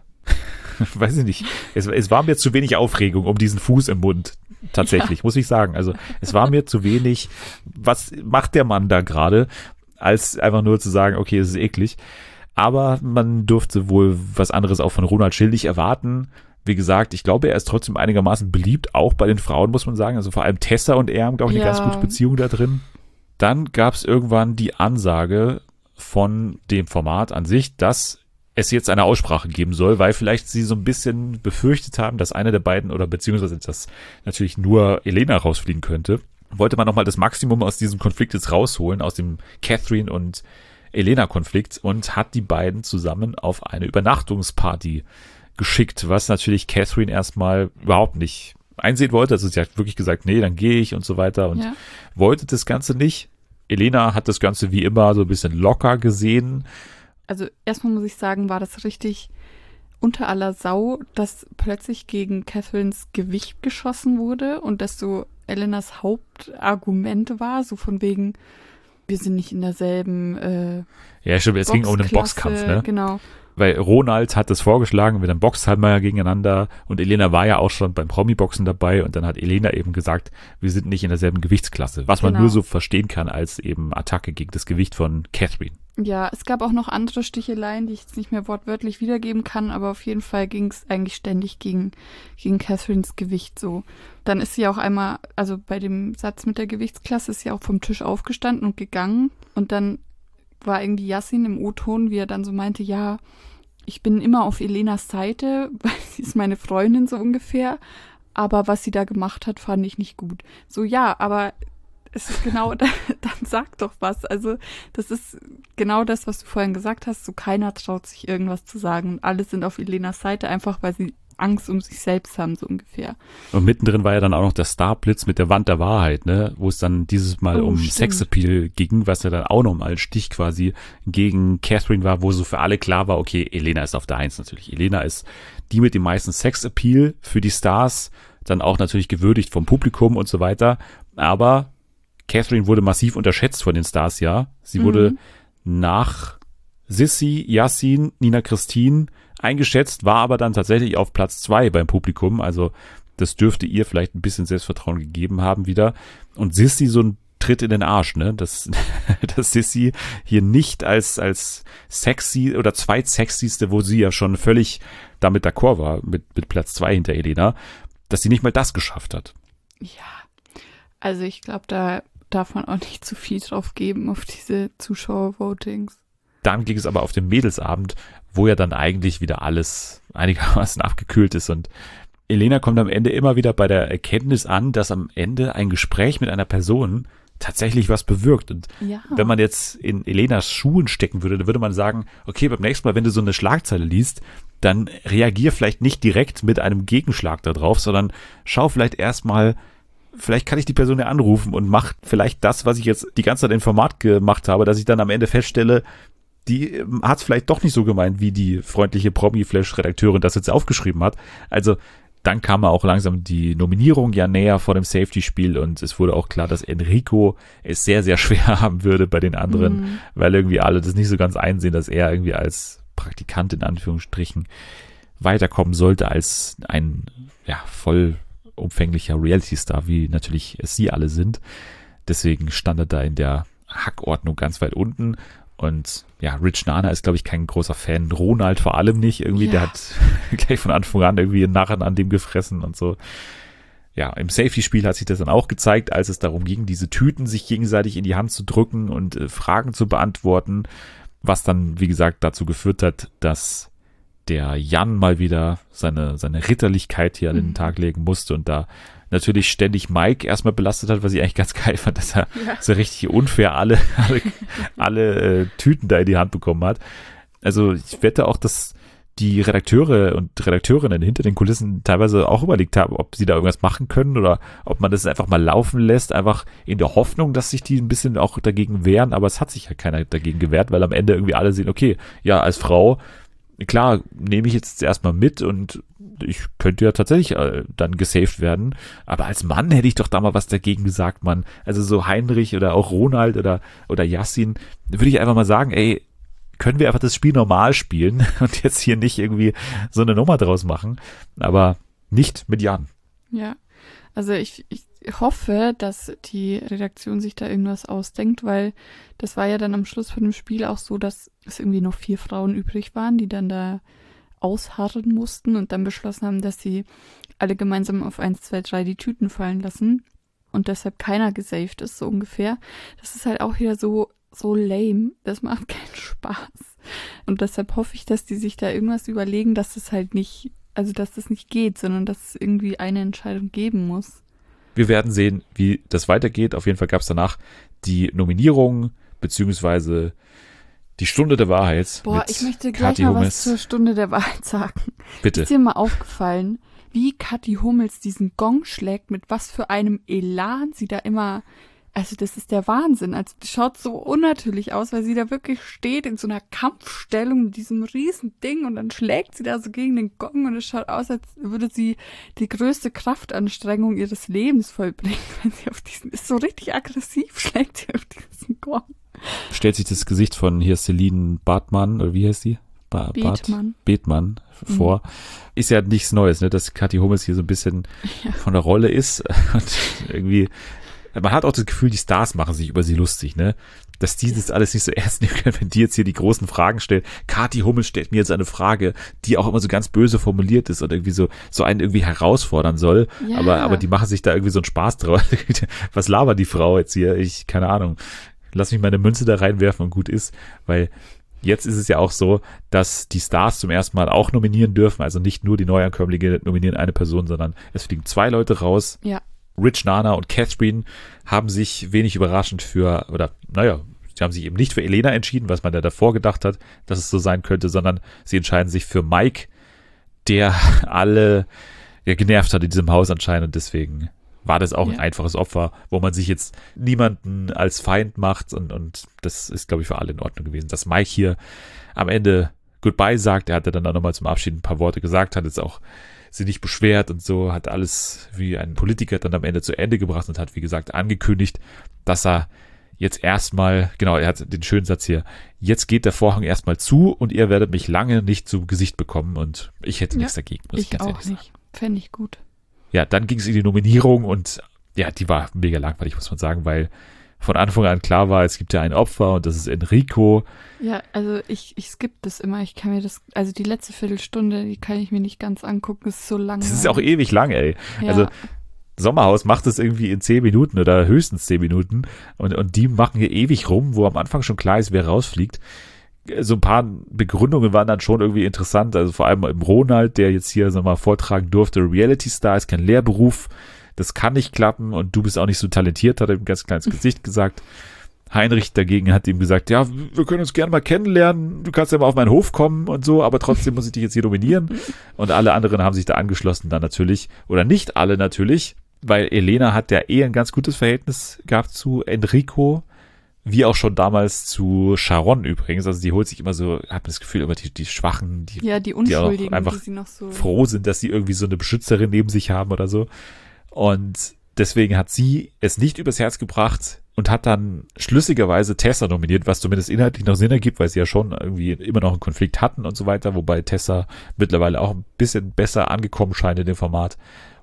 Weiß ich nicht. Es war mir zu wenig Aufregung um diesen Fuß im Mund. Tatsächlich, ja. Muss ich sagen. Also es war mir zu wenig, was macht der Mann da gerade, als einfach nur zu sagen, okay, es ist eklig. Aber man durfte wohl was anderes auch von Ronald Schill nicht erwarten. Wie gesagt, ich glaube, er ist trotzdem einigermaßen beliebt, auch bei den Frauen, muss man sagen. Also vor allem Tessa und er haben, glaube ich, eine ganz gute Beziehung da drin. Dann gab es irgendwann die Ansage von dem Format an sich, dass es jetzt eine Aussprache geben soll, weil vielleicht sie so ein bisschen befürchtet haben, dass einer der beiden oder beziehungsweise dass natürlich nur Elena rausfliegen könnte. Wollte man nochmal das Maximum aus diesem Konflikt jetzt rausholen, aus dem Catherine und Elena-Konflikt und hat die beiden zusammen auf eine Übernachtungsparty geschickt, was natürlich Catherine erstmal überhaupt nicht einsehen wollte. Also sie hat wirklich gesagt, nee, dann gehe ich und so weiter und wollte das Ganze nicht. Elena hat das Ganze wie immer so ein bisschen locker gesehen.
Also erstmal muss ich sagen, war das richtig unter aller Sau, dass plötzlich gegen Catherines Gewicht geschossen wurde und dass so Elenas Hauptargument war, so von wegen, wir sind nicht in derselben
ja, stimmt, es ging um einen Boxkampf, ne?
Genau.
Weil Ronald hat das vorgeschlagen, wir dann boxt halt mal gegeneinander und Elena war ja auch schon beim Promi-Boxen dabei und dann hat Elena eben gesagt, wir sind nicht in derselben Gewichtsklasse, was man nur so verstehen kann als eben Attacke gegen das Gewicht von Catherine.
Ja, es gab auch noch andere Sticheleien, die ich jetzt nicht mehr wortwörtlich wiedergeben kann, aber auf jeden Fall ging es eigentlich ständig gegen Catherines Gewicht so. Dann ist sie auch einmal, also bei dem Satz mit der Gewichtsklasse ist sie auch vom Tisch aufgestanden und gegangen und dann war irgendwie Yassin im O-Ton, wie er dann so meinte, ja, ich bin immer auf Elenas Seite, weil sie ist meine Freundin so ungefähr, aber was sie da gemacht hat, fand ich nicht gut. So, ja, aber es ist genau, dann sag doch was. Also das ist genau das, was du vorhin gesagt hast, so keiner traut sich irgendwas zu sagen und alle sind auf Elenas Seite, einfach weil sie Angst um sich selbst haben, so ungefähr.
Und mittendrin war ja dann auch noch der Starblitz mit der Wand der Wahrheit, ne, wo es dann dieses Mal um
stimmt.
Sexappeal ging, was ja dann auch nochmal ein Stich quasi gegen Catherine war, wo so für alle klar war, okay, Elena ist auf der 1 natürlich. Elena ist die mit dem meisten Sexappeal für die Stars, dann auch natürlich gewürdigt vom Publikum und so weiter. Aber Catherine wurde massiv unterschätzt von den Stars, ja. Sie wurde nach Sissi, Yassin, Nina Christine eingeschätzt, war aber dann tatsächlich auf Platz 2 beim Publikum. Also das dürfte ihr vielleicht ein bisschen Selbstvertrauen gegeben haben wieder. Und Sissi so ein Tritt in den Arsch, ne? Dass Sissi hier nicht als sexy oder zweitsexyste, wo sie ja schon völlig damit d'accord war, mit Platz 2 hinter Elena, dass sie nicht mal das geschafft hat.
Ja, also ich glaube, da darf man auch nicht zu viel drauf geben auf diese Zuschauer-Votings.
Dann ging es aber auf den Mädelsabend, wo ja dann eigentlich wieder alles einigermaßen abgekühlt ist und Elena kommt am Ende immer wieder bei der Erkenntnis an, dass am Ende ein Gespräch mit einer Person tatsächlich was bewirkt. Und wenn man jetzt in Elenas Schuhen stecken würde, dann würde man sagen, okay, beim nächsten Mal, wenn du so eine Schlagzeile liest, dann reagier vielleicht nicht direkt mit einem Gegenschlag da drauf, sondern schau vielleicht erstmal, vielleicht kann ich die Person ja anrufen und mach vielleicht das, was ich jetzt die ganze Zeit im Format gemacht habe, dass ich dann am Ende feststelle, die hat es vielleicht doch nicht so gemeint, wie die freundliche Promi-Flash-Redakteurin das jetzt aufgeschrieben hat. Also dann kam auch langsam die Nominierung ja näher vor dem Safety-Spiel und es wurde auch klar, dass Enrico es sehr, sehr schwer haben würde bei den anderen, weil irgendwie alle das nicht so ganz einsehen, dass er irgendwie als Praktikant in Anführungsstrichen weiterkommen sollte als ein vollumfänglicher Reality-Star, wie natürlich es sie alle sind. Deswegen stand er da in der Hackordnung ganz weit unten. Und ja, Rich Nana ist, glaube ich, kein großer Fan. Ronald vor allem nicht. Irgendwie, der hat gleich von Anfang an irgendwie einen Narren an dem gefressen und so. Ja, im Safety-Spiel hat sich das dann auch gezeigt, als es darum ging, diese Tüten sich gegenseitig in die Hand zu drücken und Fragen zu beantworten. Was dann, wie gesagt, dazu geführt hat, dass der Jan mal wieder seine Ritterlichkeit hier an den Tag legen musste und da natürlich ständig Mike erstmal belastet hat, was ich eigentlich ganz geil fand, dass er so richtig unfair alle Tüten da in die Hand bekommen hat. Also ich wette auch, dass die Redakteure und Redakteurinnen hinter den Kulissen teilweise auch überlegt haben, ob sie da irgendwas machen können oder ob man das einfach mal laufen lässt, einfach in der Hoffnung, dass sich die ein bisschen auch dagegen wehren, aber es hat sich ja keiner dagegen gewehrt, weil am Ende irgendwie alle sehen, okay, ja, als Frau, klar, nehme ich jetzt erstmal mit und ich könnte ja tatsächlich dann gesaved werden, aber als Mann hätte ich doch da mal was dagegen gesagt, Mann. Also so Heinrich oder auch Ronald oder Yassin, würde ich einfach mal sagen, ey, können wir einfach das Spiel normal spielen und jetzt hier nicht irgendwie so eine Nummer draus machen, aber nicht mit Jan.
Ja, also ich hoffe, dass die Redaktion sich da irgendwas ausdenkt, weil das war ja dann am Schluss von dem Spiel auch so, dass es irgendwie noch 4 Frauen übrig waren, die dann da ausharren mussten und dann beschlossen haben, dass sie alle gemeinsam auf 1, 2, 3 die Tüten fallen lassen und deshalb keiner gesaved ist, so ungefähr. Das ist halt auch wieder so lame, das macht keinen Spaß. Und deshalb hoffe ich, dass die sich da irgendwas überlegen, dass es halt nicht, also dass das nicht geht, sondern dass es irgendwie eine Entscheidung geben muss.
Wir werden sehen, wie das weitergeht. Auf jeden Fall gab es danach die Nominierung, beziehungsweise die Stunde der Wahrheit.
Boah, ich möchte gleich mal was zur Stunde der Wahrheit sagen.
Bitte.
Ist dir mal aufgefallen, wie Kathi Hummels diesen Gong schlägt, mit was für einem Elan sie da immer, also das ist der Wahnsinn. Also das schaut so unnatürlich aus, weil sie da wirklich steht in so einer Kampfstellung mit diesem riesen Ding und dann schlägt sie da so gegen den Gong und es schaut aus, als würde sie die größte Kraftanstrengung ihres Lebens vollbringen, wenn sie auf diesen, ist so richtig aggressiv, schlägt sie auf diesen Gong.
Stellt sich das Gesicht von hier Celine Bartmann, oder wie heißt sie? Bethmann vor. Ist ja nichts Neues, ne, dass Kathi Hummels hier so ein bisschen von der Rolle ist und irgendwie, man hat auch das Gefühl, die Stars machen sich über sie lustig, ne, dass die das alles nicht so ernst nehmen können, wenn die jetzt hier die großen Fragen stellen. Kathi Hummels stellt mir jetzt eine Frage, die auch immer so ganz böse formuliert ist und irgendwie so einen irgendwie herausfordern soll, aber die machen sich da irgendwie so einen Spaß draus. Was labert die Frau jetzt hier? keine Ahnung. Lass mich meine Münze da reinwerfen und gut ist, weil jetzt ist es ja auch so, dass die Stars zum ersten Mal auch nominieren dürfen, also nicht nur die Neuankömmlinge nominieren eine Person, sondern es fliegen 2 Leute raus.
Ja.
Rich Nana und Catherine haben sich wenig überraschend sie haben sich eben nicht für Elena entschieden, was man ja davor gedacht hat, dass es so sein könnte, sondern sie entscheiden sich für Mike, der alle genervt hat in diesem Haus anscheinend und deswegen war das auch ein einfaches Opfer, wo man sich jetzt niemanden als Feind macht und das ist, glaube ich, für alle in Ordnung gewesen. Dass Mike hier am Ende Goodbye sagt, er hatte dann auch nochmal zum Abschied ein paar Worte gesagt, hat jetzt auch sie nicht beschwert und so, hat alles wie ein Politiker dann am Ende zu Ende gebracht und hat, wie gesagt, angekündigt, dass er jetzt erstmal, genau, er hat den schönen Satz hier, jetzt geht der Vorhang erstmal zu und ihr werdet mich lange nicht zu Gesicht bekommen und ich hätte nichts dagegen, muss ich ganz ehrlich sagen.
Fände ich gut.
Ja, dann ging es in die Nominierung und ja, die war mega langweilig, muss man sagen, weil von Anfang an klar war, es gibt ja ein Opfer und das ist Enrico.
Ja, also ich skippe das immer. Ich kann mir also die letzte Viertelstunde, die kann ich mir nicht ganz angucken, das ist so lang.
Das ist auch ewig lang, ey.
Ja.
Also Sommerhaus macht es irgendwie in 10 Minuten oder höchstens 10 Minuten und die machen hier ewig rum, wo am Anfang schon klar ist, wer rausfliegt. So ein paar Begründungen waren dann schon irgendwie interessant, also vor allem im Ronald, der jetzt hier mal vortragen durfte, Reality Star ist kein Lehrberuf, das kann nicht klappen und du bist auch nicht so talentiert, hat er ihm ganz kleines Gesicht gesagt. Heinrich dagegen hat ihm gesagt, ja, wir können uns gerne mal kennenlernen, du kannst ja mal auf meinen Hof kommen und so, aber trotzdem muss ich dich jetzt hier nominieren. Und alle anderen haben sich da angeschlossen dann natürlich, oder nicht alle natürlich, weil Elena hat ja ein ganz gutes Verhältnis gehabt zu Enrico, wie auch schon damals zu Sharon übrigens. Also die holt sich immer so, hat das Gefühl, immer die Schwachen,
die Unschuldigen,
die einfach
die sie noch so
froh sind, dass sie irgendwie so eine Beschützerin neben sich haben oder so. Und deswegen hat sie es nicht übers Herz gebracht und hat dann schlüssigerweise Tessa nominiert, was zumindest inhaltlich noch Sinn ergibt, weil sie ja schon irgendwie immer noch einen Konflikt hatten und so weiter, wobei Tessa mittlerweile auch ein bisschen besser angekommen scheint in dem Format.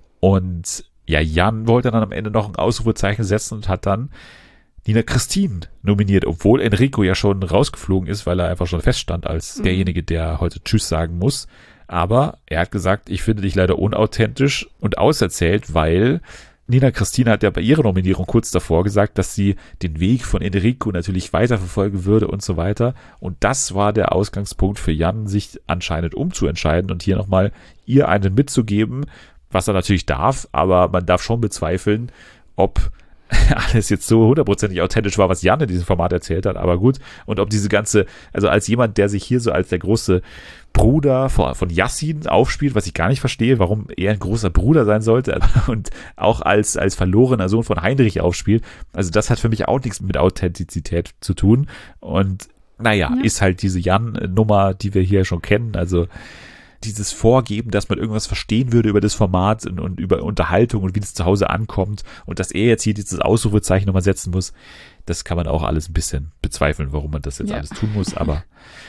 Und ja, Jan wollte dann am Ende noch ein Ausrufezeichen setzen und hat dann Nina Christine nominiert, obwohl Enrico ja schon rausgeflogen ist, weil er einfach schon feststand als derjenige, der heute Tschüss sagen muss. Aber er hat gesagt, ich finde dich leider unauthentisch und auserzählt, weil Nina Christine hat ja bei ihrer Nominierung kurz davor gesagt, dass sie den Weg von Enrico natürlich weiterverfolgen würde und so weiter. Und das war der Ausgangspunkt für Jan, sich anscheinend umzuentscheiden und hier nochmal ihr einen mitzugeben, was er natürlich darf, aber man darf schon bezweifeln, ob alles jetzt so hundertprozentig authentisch war, was Jan in diesem Format erzählt hat, aber gut. Und ob diese ganze, also als jemand, der sich hier so als der große Bruder von Yassin aufspielt, was ich gar nicht verstehe, warum er ein großer Bruder sein sollte und auch als verlorener Sohn von Heinrich aufspielt. Also das hat für mich auch nichts mit Authentizität zu tun. Und naja, ist halt diese Jan-Nummer, die wir hier schon kennen, also dieses Vorgeben, dass man irgendwas verstehen würde über das Format und über Unterhaltung und wie das zu Hause ankommt und dass er jetzt hier dieses Ausrufezeichen nochmal setzen muss, das kann man auch alles ein bisschen bezweifeln, warum man das jetzt alles tun muss, aber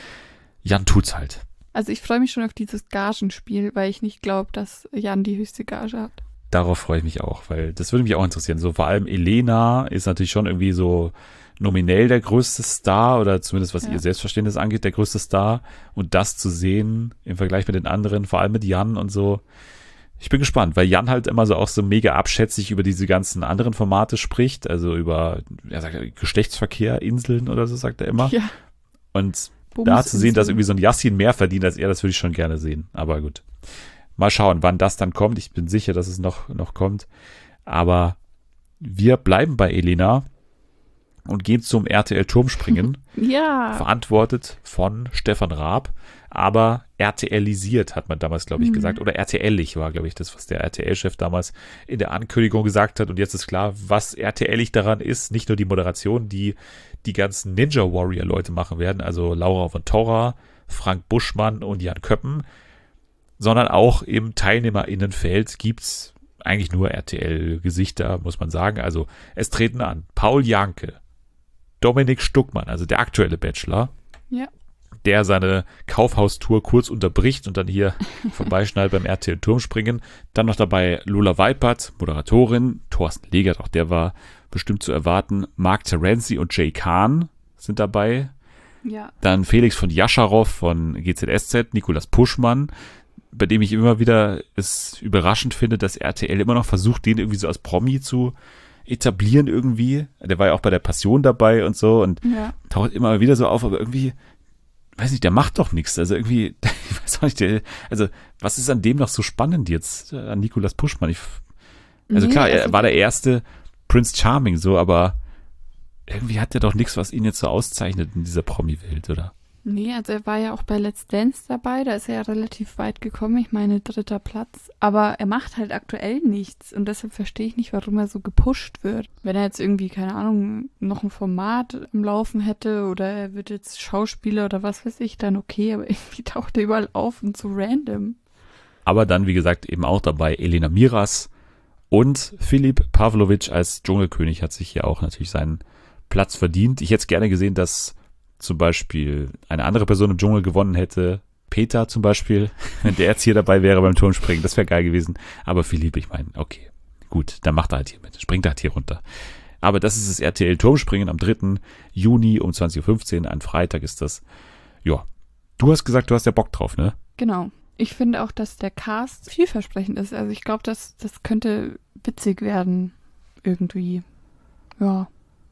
Jan tut's halt.
Also ich freue mich schon auf dieses Gagenspiel, weil ich nicht glaube, dass Jan die höchste Gage hat.
Darauf freue ich mich auch, weil das würde mich auch interessieren. So vor allem Elena ist natürlich schon irgendwie so nominell der größte Star oder zumindest was ihr Selbstverständnis angeht, der größte Star und das zu sehen im Vergleich mit den anderen, vor allem mit Jan und so. Ich bin gespannt, weil Jan halt immer so auch so mega abschätzig über diese ganzen anderen Formate spricht, also über, er sagt Geschlechtsverkehr, Inseln oder so sagt er immer. Ja. Und da zu sehen, dass irgendwie so ein Yassin mehr verdient als er, das würde ich schon gerne sehen. Aber gut. Mal schauen, wann das dann kommt. Ich bin sicher, dass es noch kommt. Aber wir bleiben bei Elena und gehen zum RTL-Turmspringen.
Ja.
Verantwortet von Stefan Raab, aber RTLisiert, hat man damals, glaube ich, gesagt. Oder RTL-ig war, glaube ich, das, was der RTL-Chef damals in der Ankündigung gesagt hat. Und jetzt ist klar, was RTL-ig daran ist. Nicht nur die Moderation, die ganzen Ninja Warrior-Leute machen werden, also Laura von Torra, Frank Buschmann und Jan Köppen, sondern auch im TeilnehmerInnenfeld gibt's eigentlich nur RTL-Gesichter, muss man sagen. Also es treten an Paul Janke, Dominik Stuckmann, also der aktuelle Bachelor, der seine Kaufhaustour kurz unterbricht und dann hier vorbeischneidet beim RTL-Turmspringen. Dann noch dabei Lola Weipert, Moderatorin, Thorsten Legert, auch der war bestimmt zu erwarten, Mark Terenzi und Jay Kahn sind dabei.
Ja.
Dann Felix von Jascharow von GZSZ, Nikolas Puschmann, bei dem ich immer wieder es überraschend finde, dass RTL immer noch versucht, den irgendwie so als Promi zu etablieren irgendwie. Der war ja auch bei der Passion dabei und so und taucht immer wieder so auf, aber irgendwie, weiß nicht, der macht doch nichts. Also irgendwie, ich weiß auch nicht, also was ist an dem noch so spannend jetzt, an Nikolas Puschmann? Klar, er war der erste Prince Charming so, aber irgendwie hat er doch nichts, was ihn jetzt so auszeichnet in dieser Promi-Welt, oder?
Nee, also er war ja auch bei Let's Dance dabei, da ist er ja relativ weit gekommen, ich meine 3. Platz, aber er macht halt aktuell nichts und deshalb verstehe ich nicht, warum er so gepusht wird. Wenn er jetzt irgendwie, keine Ahnung, noch ein Format am Laufen hätte oder er wird jetzt Schauspieler oder was weiß ich, dann okay, aber irgendwie taucht er überall auf und so random.
Aber dann, wie gesagt, eben auch dabei Elena Miras und Filip Pavlovic als Dschungelkönig hat sich hier auch natürlich seinen Platz verdient. Ich hätte es gerne gesehen, dass zum Beispiel eine andere Person im Dschungel gewonnen hätte. Peter zum Beispiel, wenn der jetzt hier dabei wäre beim Turmspringen, das wäre geil gewesen. Aber Filip, ich meine, okay, gut, dann macht er halt hier mit, springt er halt hier runter. Aber das ist das RTL Turmspringen am 3. Juni um 20.15 Uhr, ein Freitag ist das. Ja, du hast gesagt, du hast ja Bock drauf, ne?
Genau. Ich finde auch, dass der Cast vielversprechend ist. Also ich glaube, das könnte witzig werden irgendwie. Ja.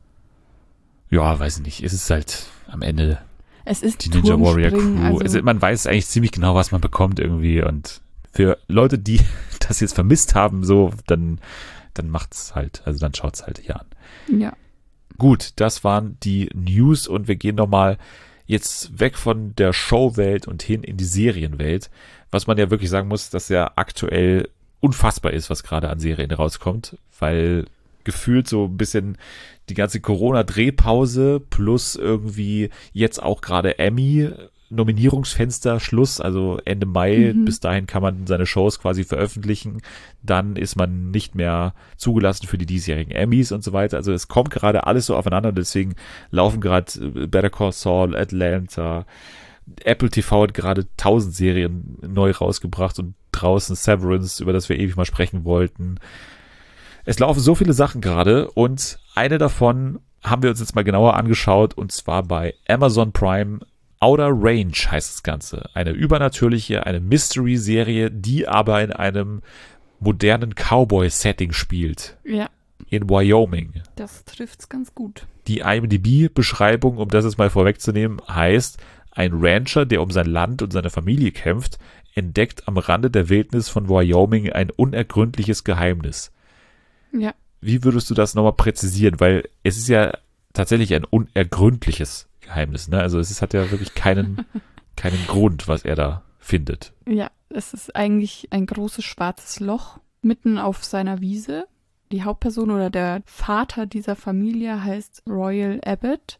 Ja, weiß ich nicht. Es ist halt am Ende
Es ist
die Ninja Warrior
Turmspringen,
Crew. Also man weiß eigentlich ziemlich genau, was man bekommt irgendwie. Und für Leute, die das jetzt vermisst haben, so, dann macht's halt, also dann schaut's halt hier an.
Ja.
Gut, das waren die News und wir gehen nochmal jetzt weg von der Showwelt und hin in die Serienwelt. Was man ja wirklich sagen muss, dass ja aktuell unfassbar ist, was gerade an Serien rauskommt, weil gefühlt so ein bisschen die ganze Corona-Drehpause plus irgendwie jetzt auch gerade Emmy-Nominierungsfenster Schluss, also Ende Mai, bis dahin kann man seine Shows quasi veröffentlichen, dann ist man nicht mehr zugelassen für die diesjährigen Emmys und so weiter, also es kommt gerade alles so aufeinander, deswegen laufen gerade Better Call Saul, Atlanta, Apple TV hat gerade 1000 Serien neu rausgebracht und draußen Severance, über das wir ewig mal sprechen wollten. Es laufen so viele Sachen gerade und eine davon haben wir uns jetzt mal genauer angeschaut und zwar bei Amazon Prime. Outer Range heißt das Ganze. Eine übernatürliche, eine Mystery-Serie, die aber in einem modernen Cowboy-Setting spielt.
Ja,
In Wyoming.
das trifft's ganz gut.
Die IMDb-Beschreibung, um das jetzt mal vorwegzunehmen, heißt, ein Rancher, der um sein Land und seine Familie kämpft, entdeckt am Rande der Wildnis von Wyoming ein unergründliches Geheimnis.
Ja.
Wie würdest du das nochmal präzisieren? Weil es ist ja tatsächlich ein unergründliches Geheimnis, ne? Also es hat ja wirklich keinen Grund, was er da findet.
Ja, es ist eigentlich ein großes schwarzes Loch mitten auf seiner Wiese. Die Hauptperson oder der Vater dieser Familie heißt Royal Abbott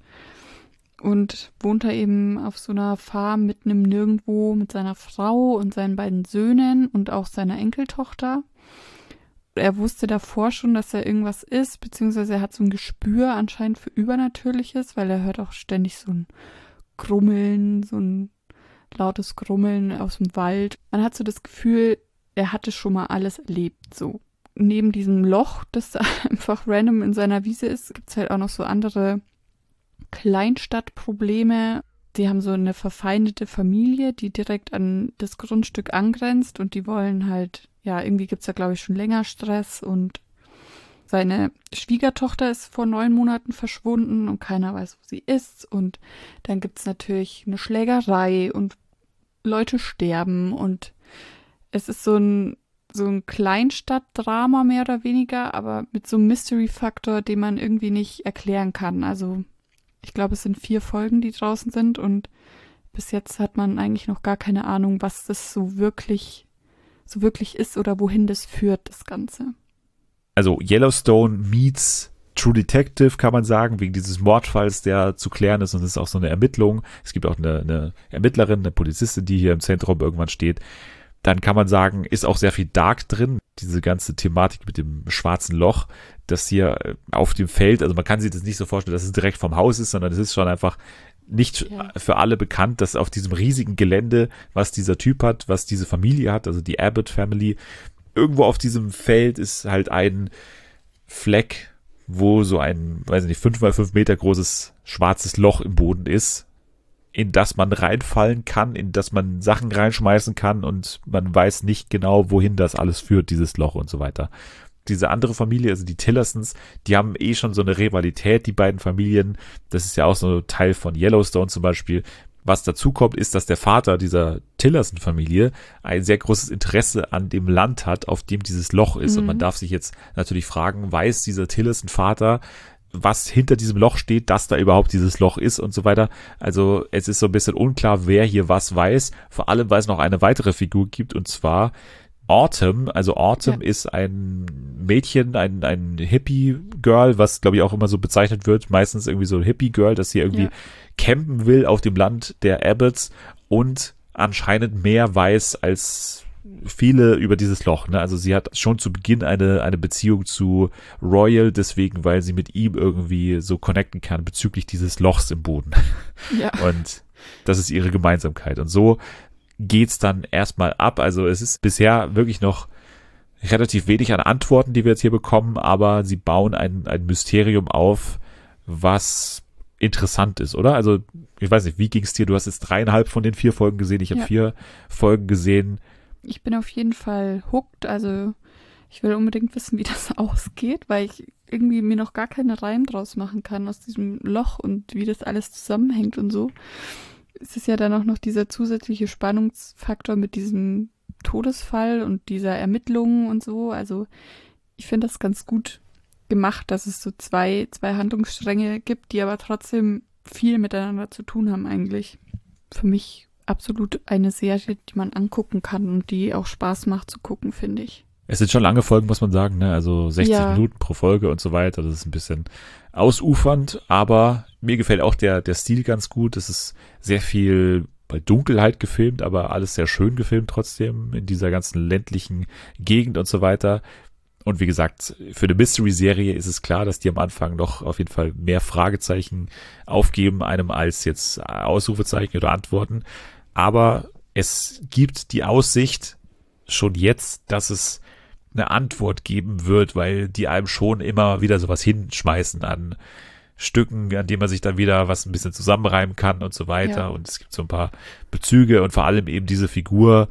und wohnt da eben auf so einer Farm mitten im Nirgendwo mit seiner Frau und seinen beiden Söhnen und auch seiner Enkeltochter. Er wusste davor schon, dass er irgendwas ist, beziehungsweise er hat so ein Gespür anscheinend für Übernatürliches, weil er hört auch ständig so ein Grummeln, so ein lautes Grummeln aus dem Wald. Man hat so das Gefühl, er hatte schon mal alles erlebt, so. Neben diesem Loch, das da einfach random in seiner Wiese ist, gibt es halt auch noch so andere Kleinstadtprobleme. Die haben so eine verfeindete Familie, die direkt an das Grundstück angrenzt und die wollen halt, ja, irgendwie gibt's da, glaube ich, schon länger Stress und seine Schwiegertochter ist vor 9 Monaten verschwunden und keiner weiß, wo sie ist und dann gibt's natürlich eine Schlägerei und Leute sterben und es ist so ein Kleinstadtdrama mehr oder weniger, aber mit so einem Mystery-Faktor, den man irgendwie nicht erklären kann. Also ich glaube, es sind 4 Folgen, die draußen sind und bis jetzt hat man eigentlich noch gar keine Ahnung, was das so wirklich ist oder wohin das führt, das Ganze.
Also Yellowstone meets True Detective, kann man sagen, wegen dieses Mordfalls, der zu klären ist und es ist auch so eine Ermittlung. Es gibt auch eine Ermittlerin, eine Polizistin, die hier im Zentrum irgendwann steht. Dann kann man sagen, ist auch sehr viel Dark drin, diese ganze Thematik mit dem schwarzen Loch, das hier auf dem Feld, also man kann sich das nicht so vorstellen, dass es direkt vom Haus ist, sondern es ist schon einfach nicht für alle bekannt, dass auf diesem riesigen Gelände, was dieser Typ hat, was diese Familie hat, also die Abbott Family, irgendwo auf diesem Feld ist halt ein Fleck, wo so ein, weiß ich nicht, 5x5 Meter großes schwarzes Loch im Boden ist, in das man reinfallen kann, in das man Sachen reinschmeißen kann und man weiß nicht genau, wohin das alles führt, dieses Loch und so weiter. Diese andere Familie, also die Tillersons, die haben eh schon so eine Rivalität, die beiden Familien. Das ist ja auch so ein Teil von Yellowstone zum Beispiel. Was dazu kommt, ist, dass der Vater dieser Tillerson-Familie ein sehr großes Interesse an dem Land hat, auf dem dieses Loch ist. Und man darf sich jetzt natürlich fragen, weiß dieser Tillerson-Vater, was hinter diesem Loch steht, dass da überhaupt dieses Loch ist und so weiter. Also es ist so ein bisschen unklar, wer hier was weiß. Vor allem, weil es noch eine weitere Figur gibt, und zwar Autumn. Also Autumn ist ein Mädchen, ein Hippie-Girl, was glaube ich auch immer so bezeichnet wird. Meistens irgendwie so ein Hippie-Girl, das hier irgendwie campen will auf dem Land der Abbotts und anscheinend mehr weiß als viele über dieses Loch, ne? Also sie hat schon zu Beginn eine Beziehung zu Royal, deswegen, weil sie mit ihm irgendwie so connecten kann bezüglich dieses Lochs im Boden.
Ja.
Und das ist ihre Gemeinsamkeit. Und so geht's dann erstmal ab. Also es ist bisher wirklich noch relativ wenig an Antworten, die wir jetzt hier bekommen, aber sie bauen ein Mysterium auf, was interessant ist, oder? Also ich weiß nicht, wie ging's dir? Du hast jetzt 3,5 von den 4 Folgen gesehen. Ich habe 4 Folgen gesehen.
Ich bin auf jeden Fall hooked, also ich will unbedingt wissen, wie das ausgeht, weil ich irgendwie mir noch gar keinen Reim draus machen kann aus diesem Loch und wie das alles zusammenhängt und so. Es ist ja dann auch noch dieser zusätzliche Spannungsfaktor mit diesem Todesfall und dieser Ermittlung und so. Also ich finde das ganz gut gemacht, dass es so zwei Handlungsstränge gibt, die aber trotzdem viel miteinander zu tun haben eigentlich. Für mich absolut eine Serie, die man angucken kann und die auch Spaß macht zu gucken, finde ich.
Es sind schon lange Folgen, muss man sagen, ne? Also 60 Minuten pro Folge und so weiter. Das ist ein bisschen ausufernd, aber mir gefällt auch der Stil ganz gut. Es ist sehr viel bei Dunkelheit gefilmt, aber alles sehr schön gefilmt trotzdem in dieser ganzen ländlichen Gegend und so weiter. Und wie gesagt, für eine Mystery-Serie ist es klar, dass die am Anfang noch auf jeden Fall mehr Fragezeichen aufgeben einem als jetzt Ausrufezeichen oder Antworten. Aber es gibt die Aussicht schon jetzt, dass es eine Antwort geben wird, weil die einem schon immer wieder sowas hinschmeißen an Stücken, an denen man sich dann wieder was ein bisschen zusammenreimen kann und so weiter. Ja. Und es gibt so ein paar Bezüge und vor allem eben diese Figur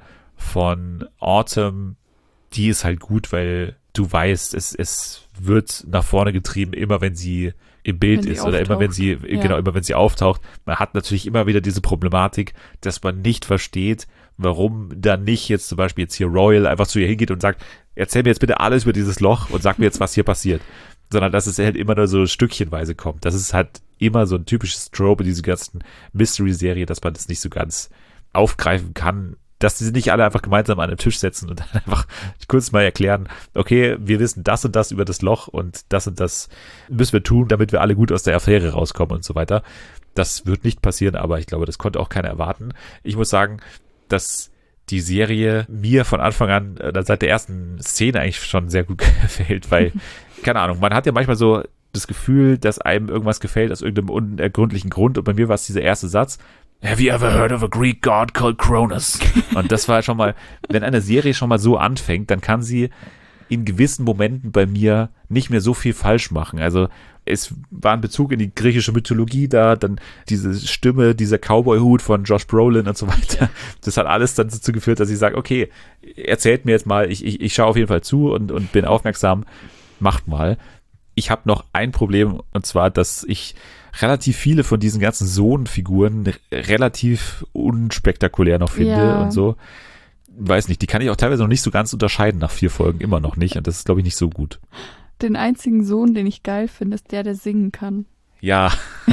von Autumn, die ist halt gut, weil du weißt, es wird nach vorne getrieben, immer wenn sie im Bild ist oder immer wenn sie, genau, immer wenn sie auftaucht. Man hat natürlich immer wieder diese Problematik, dass man nicht versteht, warum dann nicht jetzt zum Beispiel jetzt hier Royal einfach zu ihr hingeht und sagt, erzähl mir jetzt bitte alles über dieses Loch und sag mir jetzt, was hier passiert. Sondern dass es halt immer nur so stückchenweise kommt. Das ist halt immer so ein typisches Trope, diese ganzen Mystery-Serie, dass man das nicht so ganz aufgreifen kann, dass sie nicht alle einfach gemeinsam an den Tisch setzen und dann einfach kurz mal erklären, okay, wir wissen das und das über das Loch und das müssen wir tun, damit wir alle gut aus der Affäre rauskommen und so weiter. Das wird nicht passieren, aber ich glaube, das konnte auch keiner erwarten. Ich muss sagen, dass die Serie mir von Anfang an, seit der ersten Szene eigentlich schon sehr gut gefällt, weil, keine Ahnung, man hat ja manchmal so das Gefühl, dass einem irgendwas gefällt aus irgendeinem unergründlichen Grund und bei mir war es dieser erste Satz, Have you ever heard of a Greek god called Cronus? Und das war schon mal, wenn eine Serie schon mal so anfängt, dann kann sie in gewissen Momenten bei mir nicht mehr so viel falsch machen. Also es war ein Bezug in die griechische Mythologie da, dann diese Stimme, dieser Cowboy-Hut von Josh Brolin und so weiter. Das hat alles dann dazu geführt, dass ich sage, okay, erzählt mir jetzt mal, ich schaue auf jeden Fall zu und bin aufmerksam, macht mal. Ich habe noch ein Problem, und zwar, dass ich relativ viele von diesen ganzen Sohn-Figuren relativ unspektakulär noch finde und so. Weiß nicht, die kann ich auch teilweise noch nicht so ganz unterscheiden nach 4 Folgen, immer noch nicht und das ist, glaube ich, nicht so gut.
Den einzigen Sohn, den ich geil finde, ist der singen kann.
Ja.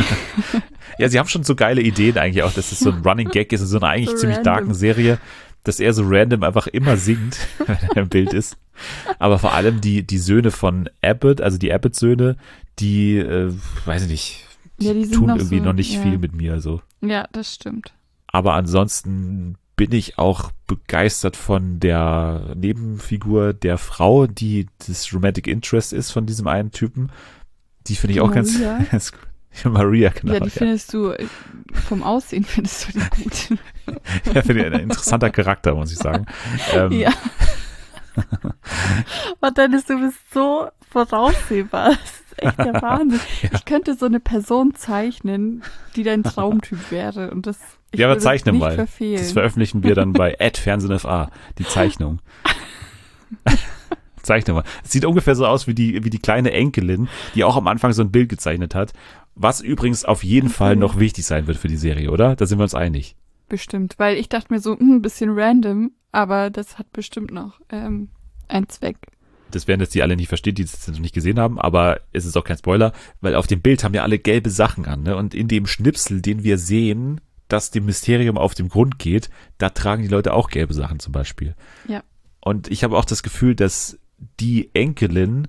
Ja, sie haben schon so geile Ideen eigentlich auch, dass es so ein Running Gag ist in so einer eigentlich so ziemlich darken Serie, dass er so random einfach immer singt, wenn er im Bild ist. Aber vor allem die Söhne von Abbott, also die Abbott-Söhne, die, weiß ich nicht, die tun irgendwie noch nicht viel mit mir. So.
Ja, das stimmt.
Aber ansonsten bin ich auch begeistert von der Nebenfigur der Frau, die das Romantic Interest ist von diesem einen Typen. Die finde ich auch ganz gut. Maria, genau.
Ja, die findest du, vom Aussehen findest du die gut.
Ja, finde ich ein interessanter Charakter, muss ich sagen.
Ja. Und Dennis, du bist so voraussehbar. Das ist echt der Wahnsinn. Ja. Ich könnte so eine Person zeichnen, die dein Traumtyp wäre. Und das
ja, aber zeichne
nicht
mal.
Verfehlen.
Das veröffentlichen wir dann bei @FernsehenFA, die Zeichnung. Zeichne mal. Es sieht ungefähr so aus wie die kleine Enkelin, die auch am Anfang so ein Bild gezeichnet hat. Was übrigens auf jeden Fall noch wichtig sein wird für die Serie, oder? Da sind wir uns einig.
Bestimmt, weil ich dachte mir so, ein bisschen random, aber das hat bestimmt noch einen Zweck.
Das werden jetzt die alle nicht verstehen, die es noch nicht gesehen haben, aber es ist auch kein Spoiler, weil auf dem Bild haben ja alle gelbe Sachen an, ne? Und in dem Schnipsel, den wir sehen, dass dem Mysterium auf den Grund geht, da tragen die Leute auch gelbe Sachen zum Beispiel.
Ja.
Und ich habe auch das Gefühl, dass die Enkelin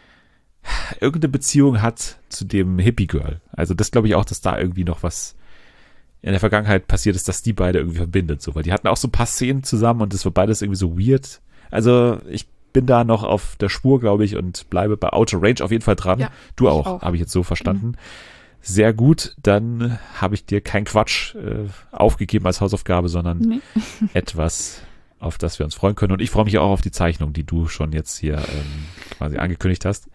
irgendeine Beziehung hat zu dem Hippie-Girl. Also das glaube ich auch, dass da irgendwie noch was in der Vergangenheit passiert ist, dass die beide irgendwie verbindet, so, weil die hatten auch so ein paar Szenen zusammen und das war beides irgendwie so weird. Also ich bin da noch auf der Spur, glaube ich, und bleibe bei Outer Range auf jeden Fall dran.
Ja,
du auch, habe ich jetzt so verstanden. Sehr gut, dann habe ich dir keinen Quatsch aufgegeben als Hausaufgabe, sondern etwas, auf das wir uns freuen können. Und ich freue mich auch auf die Zeichnung, die du schon jetzt hier quasi angekündigt hast.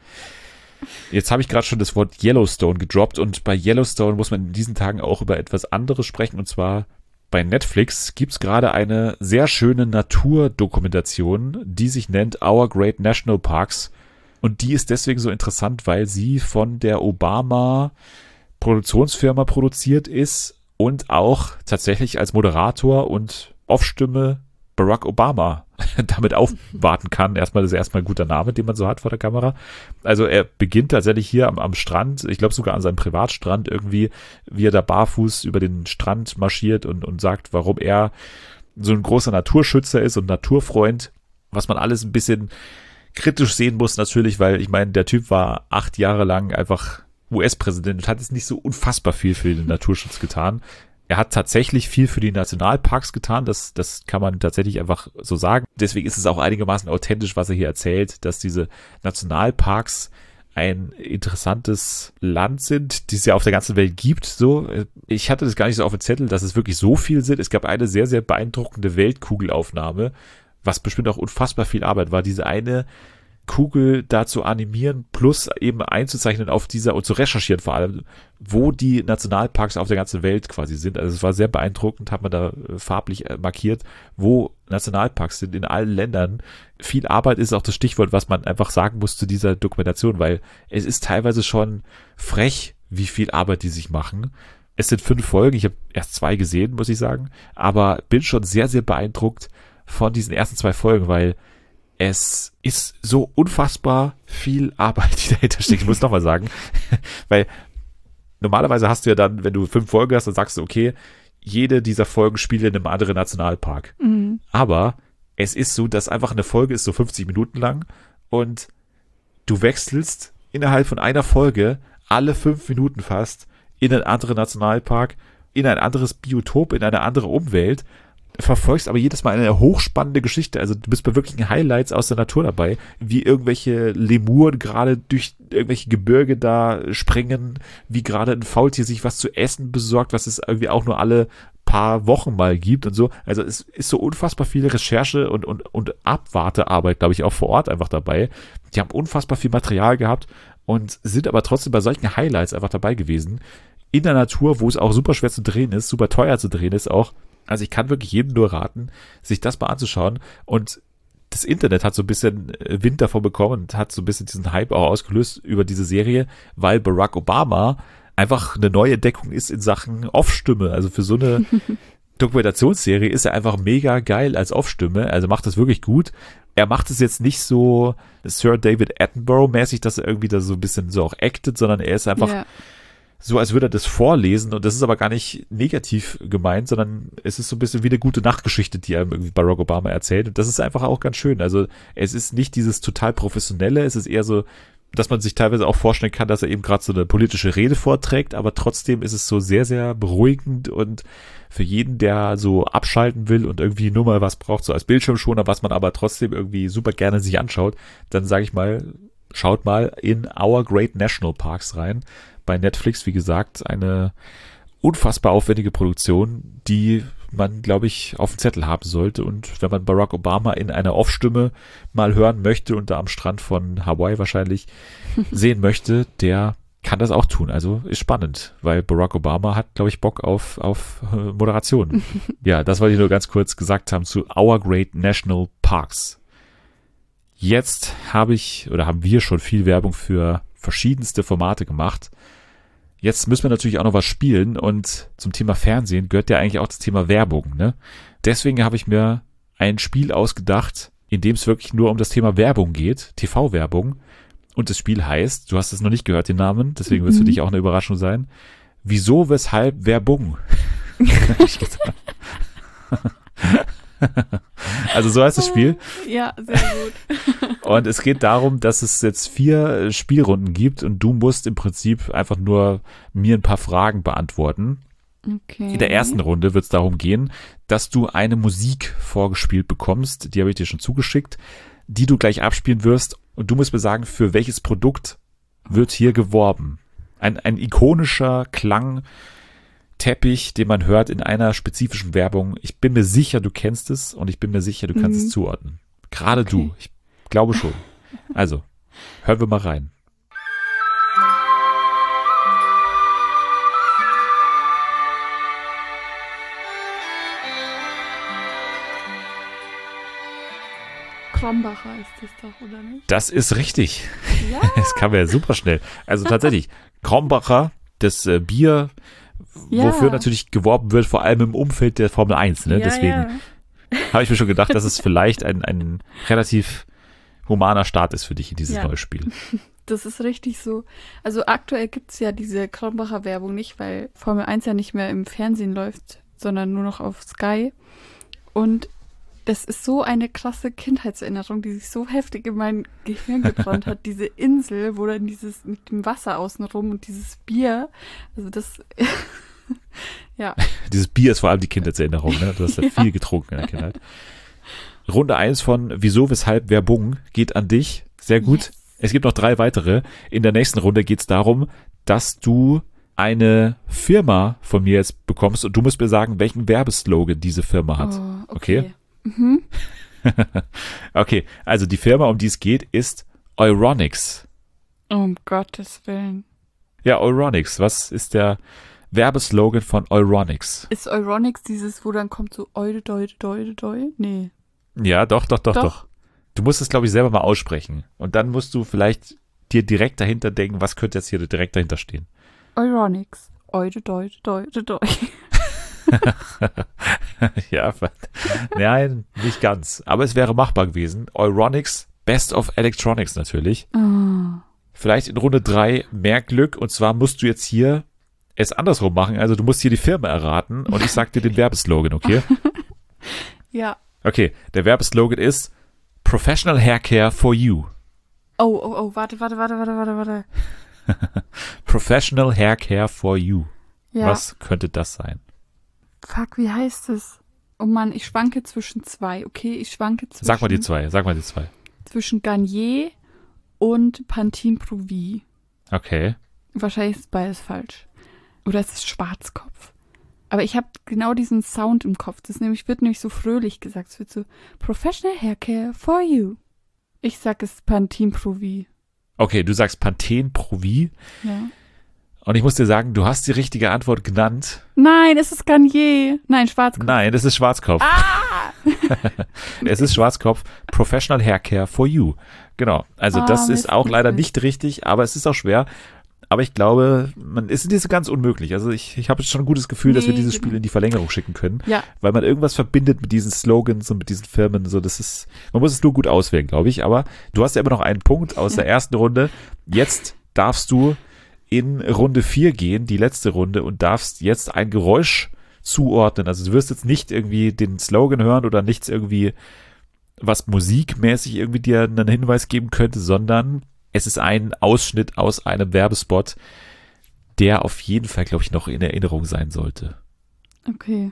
Jetzt habe ich gerade schon das Wort Yellowstone gedroppt und bei Yellowstone muss man in diesen Tagen auch über etwas anderes sprechen, und zwar bei Netflix gibt es gerade eine sehr schöne Naturdokumentation, die sich nennt Our Great National Parks, und die ist deswegen so interessant, weil sie von der Obama Produktionsfirma produziert ist und auch tatsächlich als Moderator und Off-Stimme Barack Obama damit aufwarten kann. Das ist erstmal ein guter Name, den man so hat vor der Kamera. Also er beginnt tatsächlich hier am Strand, ich glaube sogar an seinem Privatstrand irgendwie, wie er da barfuß über den Strand marschiert und sagt, warum er so ein großer Naturschützer ist und Naturfreund, was man alles ein bisschen kritisch sehen muss natürlich, weil ich meine, der Typ war 8 Jahre lang einfach US-Präsident und hat jetzt nicht so unfassbar viel für den Naturschutz getan. Er hat tatsächlich viel für die Nationalparks getan, das kann man tatsächlich einfach so sagen. Deswegen ist es auch einigermaßen authentisch, was er hier erzählt, dass diese Nationalparks ein interessantes Land sind, die es ja auf der ganzen Welt gibt. So, ich hatte das gar nicht so auf dem Zettel, dass es wirklich so viel sind. Es gab eine sehr, sehr beeindruckende Weltkugelaufnahme, was bestimmt auch unfassbar viel Arbeit war, diese eine Kugel da zu animieren, plus eben einzuzeichnen auf dieser und zu recherchieren vor allem, wo die Nationalparks auf der ganzen Welt quasi sind. Also es war sehr beeindruckend, hat man da farblich markiert, wo Nationalparks sind in allen Ländern. Viel Arbeit ist auch das Stichwort, was man einfach sagen muss zu dieser Dokumentation, weil es ist teilweise schon frech, wie viel Arbeit die sich machen. Es sind 5 Folgen, ich habe erst 2 gesehen, muss ich sagen, aber bin schon sehr, sehr beeindruckt von diesen ersten 2 Folgen, weil es ist so unfassbar viel Arbeit, die dahinter steckt. Ich muss nochmal sagen, weil normalerweise hast du ja dann, wenn du 5 Folgen hast, dann sagst du, okay, jede dieser Folgen spielt in einem anderen Nationalpark. Mhm. Aber es ist so, dass einfach eine Folge ist so 50 Minuten lang und du wechselst innerhalb von einer Folge alle 5 Minuten fast in einen anderen Nationalpark, in ein anderes Biotop, in eine andere Umwelt, verfolgst aber jedes Mal eine hochspannende Geschichte. Also du bist bei wirklichen Highlights aus der Natur dabei, wie irgendwelche Lemuren gerade durch irgendwelche Gebirge da springen, wie gerade ein Faultier sich was zu essen besorgt, was es irgendwie auch nur alle paar Wochen mal gibt und so. Also es ist so unfassbar viel Recherche und Abwartearbeit, glaube ich, auch vor Ort einfach dabei. Die haben unfassbar viel Material gehabt und sind aber trotzdem bei solchen Highlights einfach dabei gewesen. In der Natur, wo es auch super schwer zu drehen ist, super teuer zu drehen ist auch. Also ich kann wirklich jedem nur raten, sich das mal anzuschauen, und das Internet hat so ein bisschen Wind davon bekommen und hat so ein bisschen diesen Hype auch ausgelöst über diese Serie, weil Barack Obama einfach eine neue Entdeckung ist in Sachen Off-Stimme. Also für so eine Dokumentationsserie ist er einfach mega geil als Off-Stimme, also macht das wirklich gut. Er macht es jetzt nicht so Sir David Attenborough-mäßig, dass er irgendwie da so ein bisschen so auch actet, sondern er ist einfach so, als würde er das vorlesen, und das ist aber gar nicht negativ gemeint, sondern es ist so ein bisschen wie eine gute Nachtgeschichte, die einem irgendwie Barack Obama erzählt, und das ist einfach auch ganz schön. Also es ist nicht dieses total Professionelle, es ist eher so, dass man sich teilweise auch vorstellen kann, dass er eben gerade so eine politische Rede vorträgt, aber trotzdem ist es so sehr, sehr beruhigend, und für jeden, der so abschalten will und irgendwie nur mal was braucht, so als Bildschirmschoner, was man aber trotzdem irgendwie super gerne sich anschaut, dann sage ich mal, schaut mal in Our Great National Parks rein. Bei Netflix, wie gesagt, eine unfassbar aufwendige Produktion, die man, glaube ich, auf dem Zettel haben sollte. Und wenn man Barack Obama in einer Off-Stimme mal hören möchte und da am Strand von Hawaii wahrscheinlich sehen möchte, der kann das auch tun. Also ist spannend, weil Barack Obama hat, glaube ich, Bock auf Moderation. Ja, das wollte ich nur ganz kurz gesagt haben zu Our Great National Parks. Jetzt haben wir schon viel Werbung für verschiedenste Formate gemacht. Jetzt müssen wir natürlich auch noch was spielen, und zum Thema Fernsehen gehört ja eigentlich auch das Thema Werbung, ne? Deswegen habe ich mir ein Spiel ausgedacht, in dem es wirklich nur um das Thema Werbung geht, TV-Werbung. Und das Spiel heißt, du hast es noch nicht gehört, den Namen, deswegen wird es für dich auch eine Überraschung sein. Wieso, weshalb, Werbung? Also so heißt das Spiel.
Ja, sehr gut.
Und es geht darum, dass es jetzt 4 Spielrunden gibt und du musst im Prinzip einfach nur mir ein paar Fragen beantworten.
Okay.
In der ersten Runde wird es darum gehen, dass du eine Musik vorgespielt bekommst, die habe ich dir schon zugeschickt, die du gleich abspielen wirst und du musst mir sagen, für welches Produkt wird hier geworben. Ein ikonischer Klangteppich, den man hört in einer spezifischen Werbung. Ich bin mir sicher, du kennst es und ich bin mir sicher, du kannst es zuordnen. Gerade du, ich glaube schon. Also, hören wir mal rein.
Krombacher ist das doch, oder nicht?
Das ist richtig.
Ja.
Das kam ja super schnell. Also tatsächlich, Krombacher, das Bier, wofür natürlich geworben wird, vor allem im Umfeld der Formel 1. Ne?
Ja,
Deswegen habe ich mir schon gedacht, dass es vielleicht ein relativ humaner Start ist für dich in dieses neue Spiel.
Das ist richtig so. Also aktuell gibt es ja diese Krombacher Werbung nicht, weil Formel 1 ja nicht mehr im Fernsehen läuft, sondern nur noch auf Sky. Und das ist so eine krasse Kindheitserinnerung, die sich so heftig in mein Gehirn gebrannt hat. Diese Insel, wo dann dieses mit dem Wasser außenrum und dieses Bier, also das, ja.
Dieses Bier ist vor allem die Kindheitserinnerung, ne? Du hast ja viel getrunken in der Kindheit. Runde 1 von Wieso, Weshalb, Werbung geht an dich. Sehr gut. Yes. Es gibt noch 3 weitere. In der nächsten Runde geht es darum, dass du eine Firma von mir jetzt bekommst und du musst mir sagen, welchen Werbeslogan diese Firma hat.
Oh, okay?
Mhm. Okay, also die Firma, um die es geht, ist Euronics.
Um Gottes Willen.
Ja, Euronics. Was ist der Werbeslogan von Euronics?
Ist Euronics dieses, wo dann kommt so Eude, Deude, Deude, Deu? Nee.
Ja, doch. Du musst es, glaube ich, selber mal aussprechen. Und dann musst du vielleicht dir direkt dahinter denken, was könnte jetzt hier direkt dahinter stehen.
Euronics. Eude, Deude, Deude, Deu.
Ja, nein, nicht ganz. Aber es wäre machbar gewesen. Euronics, Best of Electronics natürlich.
Oh.
Vielleicht in Runde 3 mehr Glück. Und zwar musst du jetzt hier es andersrum machen. Also du musst hier die Firma erraten und ich sag dir den Werbeslogan, okay?
Ja.
Okay, der Werbeslogan ist Professional Haircare for You.
Oh, warte.
Professional Haircare for You.
Ja.
Was könnte das sein?
Fuck, wie heißt es? Oh Mann, ich schwanke zwischen 2, okay?
Sag mal die zwei.
Zwischen Garnier und Pantene Pro V.
Okay.
Wahrscheinlich ist beides falsch. Oder es ist Schwarzkopf. Aber ich habe genau diesen Sound im Kopf. Wird nämlich so fröhlich gesagt. Es wird so Professional Haircare for You. Ich sag es Pantene Pro V.
Okay, du sagst Pantene Pro V.
Ja.
Und ich muss dir sagen, du hast die richtige Antwort genannt.
Nein, es ist Garnier. Nein, Schwarzkopf.
Nein, es ist Schwarzkopf. Es ist Schwarzkopf. Professional Haircare for You. Genau. Also das ist auch leider nicht richtig, aber es ist auch schwer. Aber ich glaube, es ist nicht so ganz unmöglich. Also ich habe schon ein gutes Gefühl, dass wir dieses Spiel in die Verlängerung schicken können.
Ja.
Weil man irgendwas verbindet mit diesen Slogans und mit diesen Firmen. So, man muss es nur gut auswählen, glaube ich. Aber du hast ja immer noch einen Punkt aus der ersten Runde. Jetzt darfst du in Runde 4 gehen, die letzte Runde, und darfst jetzt ein Geräusch zuordnen. Also du wirst jetzt nicht irgendwie den Slogan hören oder nichts irgendwie, was musikmäßig irgendwie dir einen Hinweis geben könnte, sondern es ist ein Ausschnitt aus einem Werbespot, der auf jeden Fall, glaube ich, noch in Erinnerung sein sollte.
Okay.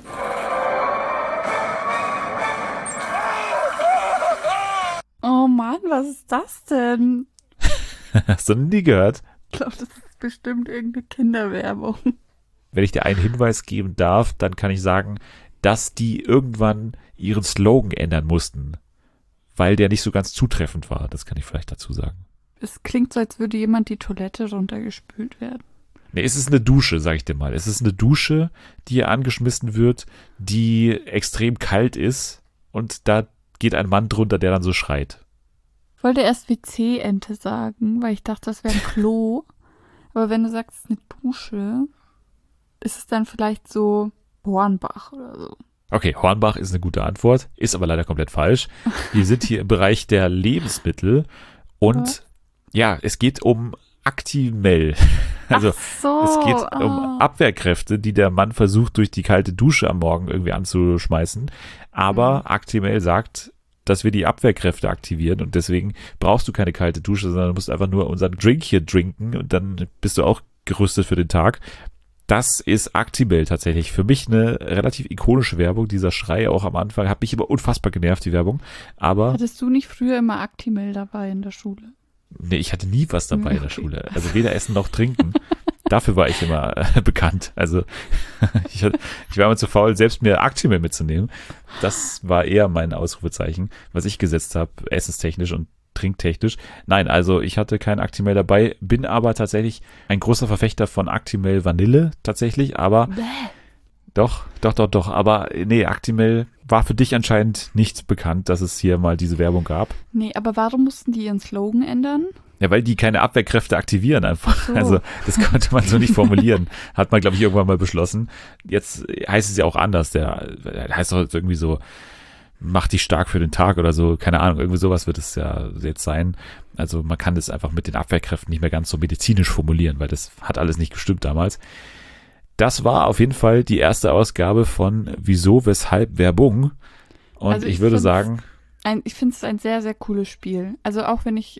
Oh Mann, was ist das denn?
Hast du noch nie gehört?
Ich glaube, das ist bestimmt irgendeine Kinderwerbung.
Wenn ich dir einen Hinweis geben darf, dann kann ich sagen, dass die irgendwann ihren Slogan ändern mussten, weil der nicht so ganz zutreffend war. Das kann ich vielleicht dazu sagen.
Es klingt so, als würde jemand die Toilette runtergespült werden.
Nee, es ist eine Dusche, sag ich dir mal. Es ist eine Dusche, die hier angeschmissen wird, die extrem kalt ist und da geht ein Mann drunter, der dann so schreit.
Ich wollte erst WC-Ente sagen, weil ich dachte, das wäre ein Klo. Aber wenn du sagst, es ist eine Dusche, ist es dann vielleicht so Hornbach oder so.
Okay, Hornbach ist eine gute Antwort, ist aber leider komplett falsch. Wir sind hier im Bereich der Lebensmittel und ja, es geht um Actimel. Also es geht um Abwehrkräfte, die der Mann versucht, durch die kalte Dusche am Morgen irgendwie anzuschmeißen. Aber Actimel sagt, dass wir die Abwehrkräfte aktivieren und deswegen brauchst du keine kalte Dusche, sondern du musst einfach nur unseren Drink hier trinken und dann bist du auch gerüstet für den Tag. Das ist Actimel tatsächlich. Für mich eine relativ ikonische Werbung. Dieser Schrei auch am Anfang hat mich immer unfassbar genervt, die Werbung. Aber
hattest du nicht früher immer Actimel dabei in der Schule?
nee, ich hatte nie was dabei in der Schule. Also weder Essen noch Trinken. Dafür war ich immer bekannt. Also ich war immer zu faul, selbst mir Actimel mitzunehmen. Das war eher mein Ausrufezeichen, was ich gesetzt habe, essenstechnisch und trinktechnisch. Nein, also ich hatte kein Actimel dabei, bin aber tatsächlich ein großer Verfechter von Actimel Vanille tatsächlich, aber doch. Aber nee, Actimel war für dich anscheinend nicht bekannt, dass es hier mal diese Werbung gab.
Nee, aber warum mussten die ihren Slogan ändern?
Ja, weil die keine Abwehrkräfte aktivieren einfach.
So.
Also das konnte man so nicht formulieren. Hat man, glaube ich, irgendwann mal beschlossen. Jetzt heißt es ja auch anders. Der heißt doch irgendwie so, mach dich stark für den Tag oder so. Keine Ahnung, irgendwie sowas wird es ja jetzt sein. Also man kann das einfach mit den Abwehrkräften nicht mehr ganz so medizinisch formulieren, weil das hat alles nicht gestimmt damals. Das war auf jeden Fall die erste Ausgabe von Wieso, Weshalb, Werbung. Und
Also
ich würde sagen,
ich finde es ein sehr, sehr cooles Spiel. Also auch wenn ich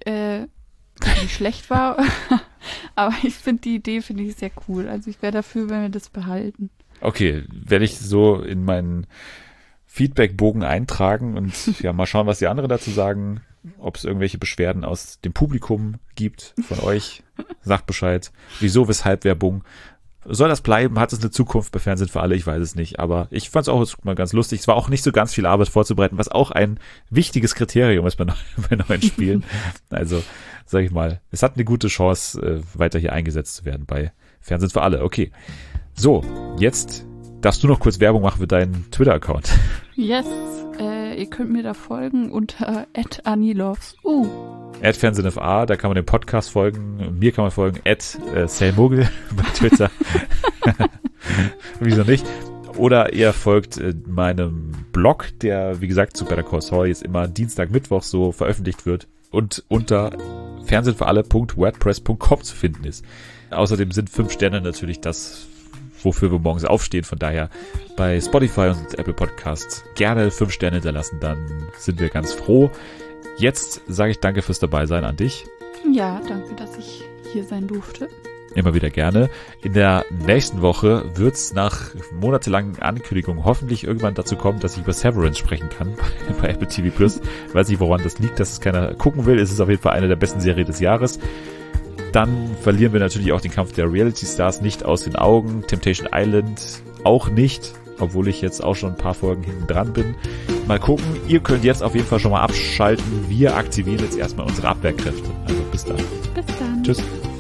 nicht schlecht war, aber ich finde die Idee sehr cool. Also ich wäre dafür, wenn wir das behalten.
okay, werde ich so in meinen Feedbackbogen eintragen und ja, mal schauen, was die anderen dazu sagen, ob es irgendwelche Beschwerden aus dem Publikum gibt von euch. Sagt Bescheid. Wieso, Weshalb, Werbung. Soll das bleiben? Hat es eine Zukunft bei Fernsehen für alle? Ich weiß es nicht. Aber ich fand es auch mal ganz lustig. Es war auch nicht so ganz viel Arbeit vorzubereiten, was auch ein wichtiges Kriterium ist bei neuen Spielen. Also, sag ich mal, es hat eine gute Chance, weiter hier eingesetzt zu werden bei Fernsehen für alle. Okay. So, jetzt darfst du noch kurz Werbung machen für deinen Twitter-Account.
Yes, ihr könnt mir da folgen unter @AnnieLoves.
@FernsehenFA, da kann man dem Podcast folgen. Mir kann man folgen @Selmogel bei Twitter. Wieso nicht? Oder ihr folgt meinem Blog, der, wie gesagt, zu Better Call Saul jetzt immer Dienstag, Mittwoch so veröffentlicht wird und unter fernsehenfürale.wordpress.com zu finden ist. Außerdem sind 5 Sterne natürlich das, wofür wir morgens aufstehen. Von daher bei Spotify und Apple Podcasts gerne 5 Sterne hinterlassen, dann sind wir ganz froh. Jetzt sage ich danke fürs Dabeisein an dich.
Ja, danke, dass ich hier sein durfte.
Immer wieder gerne. In der nächsten Woche wird es nach monatelangen Ankündigungen hoffentlich irgendwann dazu kommen, dass ich über Severance sprechen kann bei Apple TV Plus. Ich weiß nicht, woran das liegt, dass es keiner gucken will. Es ist auf jeden Fall eine der besten Serien des Jahres. Dann verlieren wir natürlich auch den Kampf der Reality Stars nicht aus den Augen. Temptation Island auch nicht, obwohl ich jetzt auch schon ein paar Folgen hinten dran bin. Mal gucken. Ihr könnt jetzt auf jeden Fall schon mal abschalten. Wir aktivieren jetzt erstmal unsere Abwehrkräfte. Also bis dann.
Bis dann.
Tschüss.